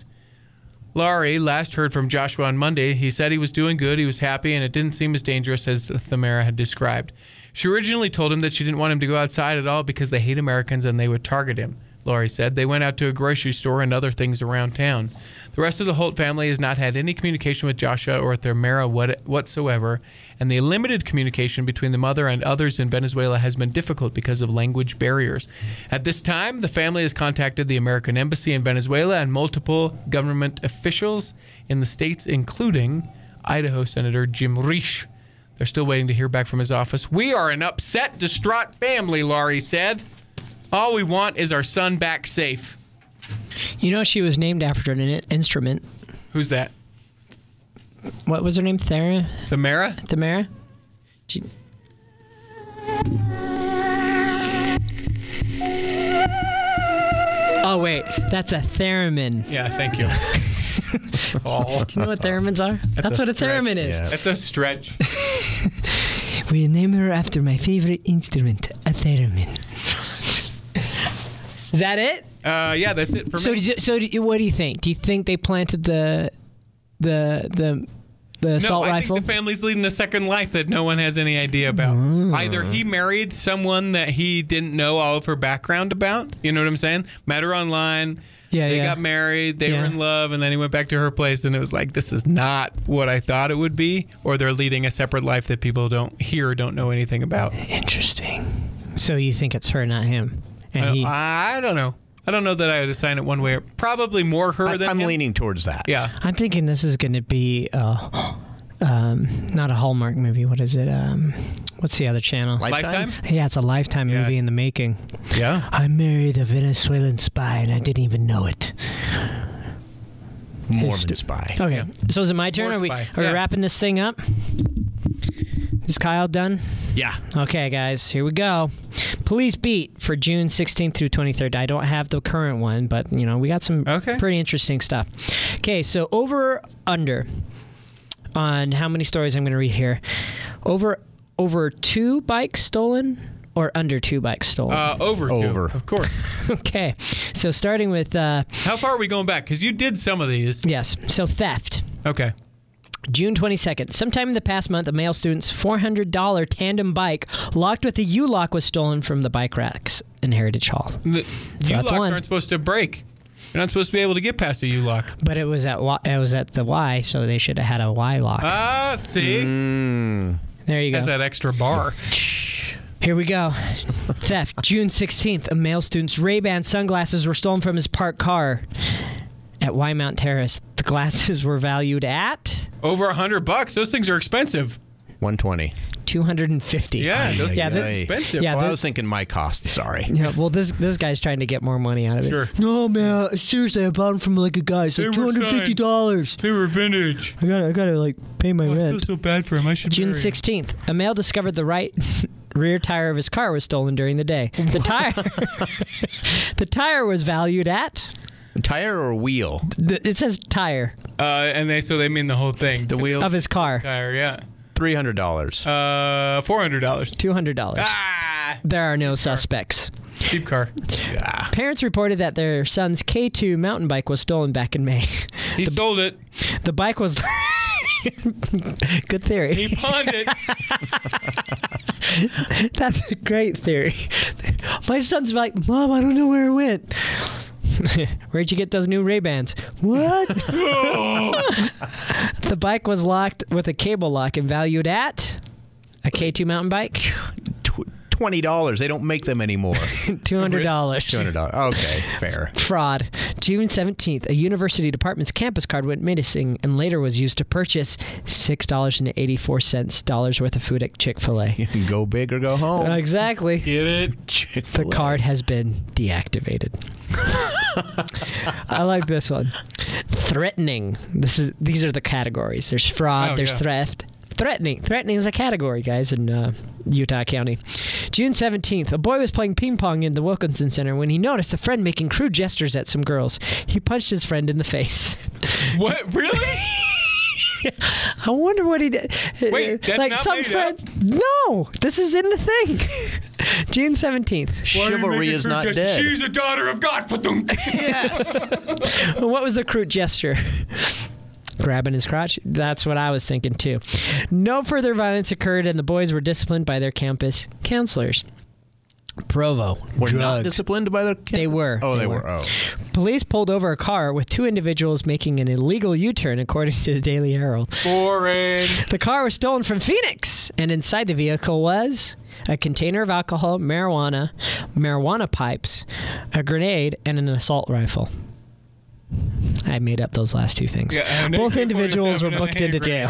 Lori last heard from Joshua on Monday. He said he was doing good, he was happy, and it didn't seem as dangerous as Thamara had described. She originally told him that she didn't want him to go outside at all because they hate Americans and they would target him, Lori said. They went out to a grocery store and other things around town. The rest of the Holt family has not had any communication with Joshua or Thamara whatsoever, and the limited communication between the mother and others in Venezuela has been difficult because of language barriers. At this time, the family has contacted the American Embassy in Venezuela and multiple government officials in the states, including Idaho Senator Jim Risch. They're still waiting to hear back from his office. We are an upset, distraught family, Lori said. All we want is our son back safe. You know she was named after an instrument. Who's that? What was her name? Thamara? Thamara? Oh, wait. That's a theremin. Yeah, thank you. Oh. Do you know what theremins are? That's what a theremin is. Yeah. That's a stretch. We name her after my favorite instrument, a theremin. Is that it? Yeah, that's it for me. So what do you think? Do you think they planted the assault rifle? I think the family's leading a second life that no one has any idea about. Either he married someone that he didn't know all of her background about. You know what I'm saying? Met her online. They got married. They were in love, and then he went back to her place, and it was like, this is not what I thought it would be. Or they're leading a separate life that people don't know anything about. Interesting. So you think it's her, not him? And I don't know. I don't know that I would assign it one way. Probably more her than I'm him. leaning towards that. Yeah. I'm thinking this is going to be not a Hallmark movie. What is it? What's the other channel? Lifetime? Yeah, it's a Lifetime movie in the making. Yeah. I married a Venezuelan spy and I didn't even know it. Mormon spy. Okay. Yeah. So is it my turn? Are we wrapping this thing up? Is Kyle done? Yeah. Okay, guys, here we go. Police beat for June 16th through 23rd. I don't have the current one, but, we got some pretty interesting stuff. Okay, so under on how many stories I'm going to read here. Over 2 bikes stolen or under 2 bikes stolen? Over 2. Over. Of course. Okay, so starting with... how far are we going back? Because you did some of these. Yes, so theft. Okay. June 22nd. Sometime in the past month, a male student's $400 tandem bike locked with a U-lock was stolen from the bike racks in Heritage Hall. The U-locks aren't supposed to break. You're not supposed to be able to get past a U-lock. But it was at the Y, so they should have had a Y lock. Ah, see? There you go. Has that extra bar. Here we go. Theft. June 16th, a male student's Ray-Ban sunglasses were stolen from his parked car at Wymount Terrace. The glasses were valued at over $100. Those things are expensive. $120. $250. Yeah, those things are expensive. Yeah, I was thinking my cost. Sorry. Yeah, well, this guy's trying to get more money out of it. Sure. No, man. Seriously, I bought them from like a guy. It's like $250. They were vintage. I gotta like pay my rent. I feel so bad for him. I should. June 16th, a male discovered the right rear tire of his car was stolen during the day. The tire was valued at. Tire or wheel? It says tire. And they mean the whole thing. The wheel of his car. Tire, yeah. $300. $400. $200. Ah! There are no suspects. Cheap car. Yeah. Parents reported that their son's K2 mountain bike was stolen back in May. He sold it. The bike was... Good theory. He pawned it. That's a great theory. My son's like, Mom, I don't know where it went. Where'd you get those new Ray-Bans? What? The bike was locked with a cable lock and valued at a K2 mountain bike. $20. They don't make them anymore. $200. $200. Okay, fair. Fraud. June 17th, a university department's campus card went missing and later was used to purchase $6.84 worth of food at Chick-fil-A. You can go big or go home. Exactly. Get it? Chick-fil-A. The card has been deactivated. I like this one. Threatening. These are the categories. There's fraud. There's theft. Threatening. Threatening is a category, guys, in Utah County. June 17th, a boy was playing ping pong in the Wilkinson Center when he noticed a friend making crude gestures at some girls. He punched his friend in the face. What? Really? I wonder what he did. Wait, that's like not some made friends. up? No, this is in the thing. June 17th. Chivalry is not dead. She's a daughter of God. Yes. What was the crude gesture? Grabbing his crotch? That's what I was thinking, too. No further violence occurred, and the boys were disciplined by their campus counselors. Provo. Were drugs. not disciplined by their They were. Oh, they were. Oh. Police pulled over a car with two individuals making an illegal U-turn, according to the Daily Herald. Boring. The car was stolen from Phoenix, and inside the vehicle was a container of alcohol, marijuana pipes, a grenade, and an assault rifle. I made up those last two things. Yeah, both individuals were booked into jail.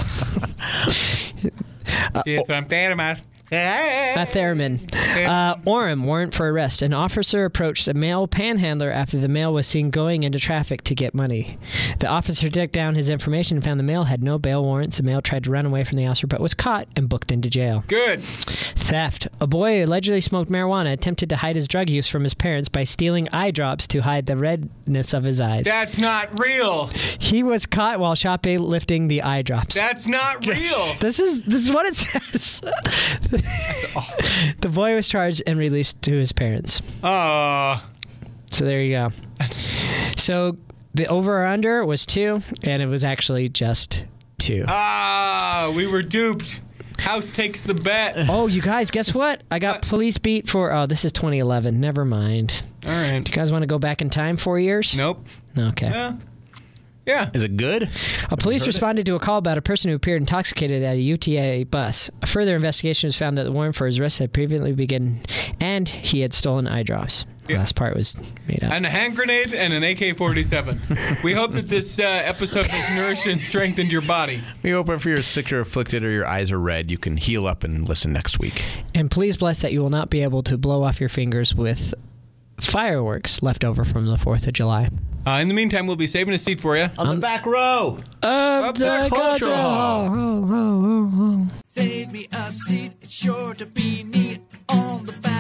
It's what I'm thinking about. A Theremin. Orem, warrant for arrest. An officer approached a male panhandler after the male was seen going into traffic to get money. The officer took down his information and found the male had no bail warrants. The male tried to run away from the officer but was caught and booked into jail. Good. Theft. A boy allegedly smoked marijuana attempted to hide his drug use from his parents by stealing eye drops to hide the redness of his eyes. That's not real. He was caught while shoplifting the eye drops. That's not real. This is what it says. Awesome. The boy was charged and released to his parents. Oh. So there you go. So the over or under was 2, and it was actually just 2. We were duped. House takes the bet. Oh, you guys, guess what? I got police beat for, this is 2011. Never mind. All right. Do you guys want to go back in time 4 years? Nope. Okay. Yeah. Is it good? Police responded to a call about a person who appeared intoxicated at a UTA bus. A further investigation was found that the warrant for his arrest had previously begun, and he had stolen eye drops. The last part was made up. And a hand grenade and an AK-47. We hope that this episode has nourished and strengthened your body. We hope if you're sick or afflicted or your eyes are red, you can heal up and listen next week. And please bless that you will not be able to blow off your fingers with fireworks left over from the 4th of July. In the meantime, we'll be saving a seat for you. On the back row. Of the Cultural Hall. Save me a seat, it's sure to be neat on the back.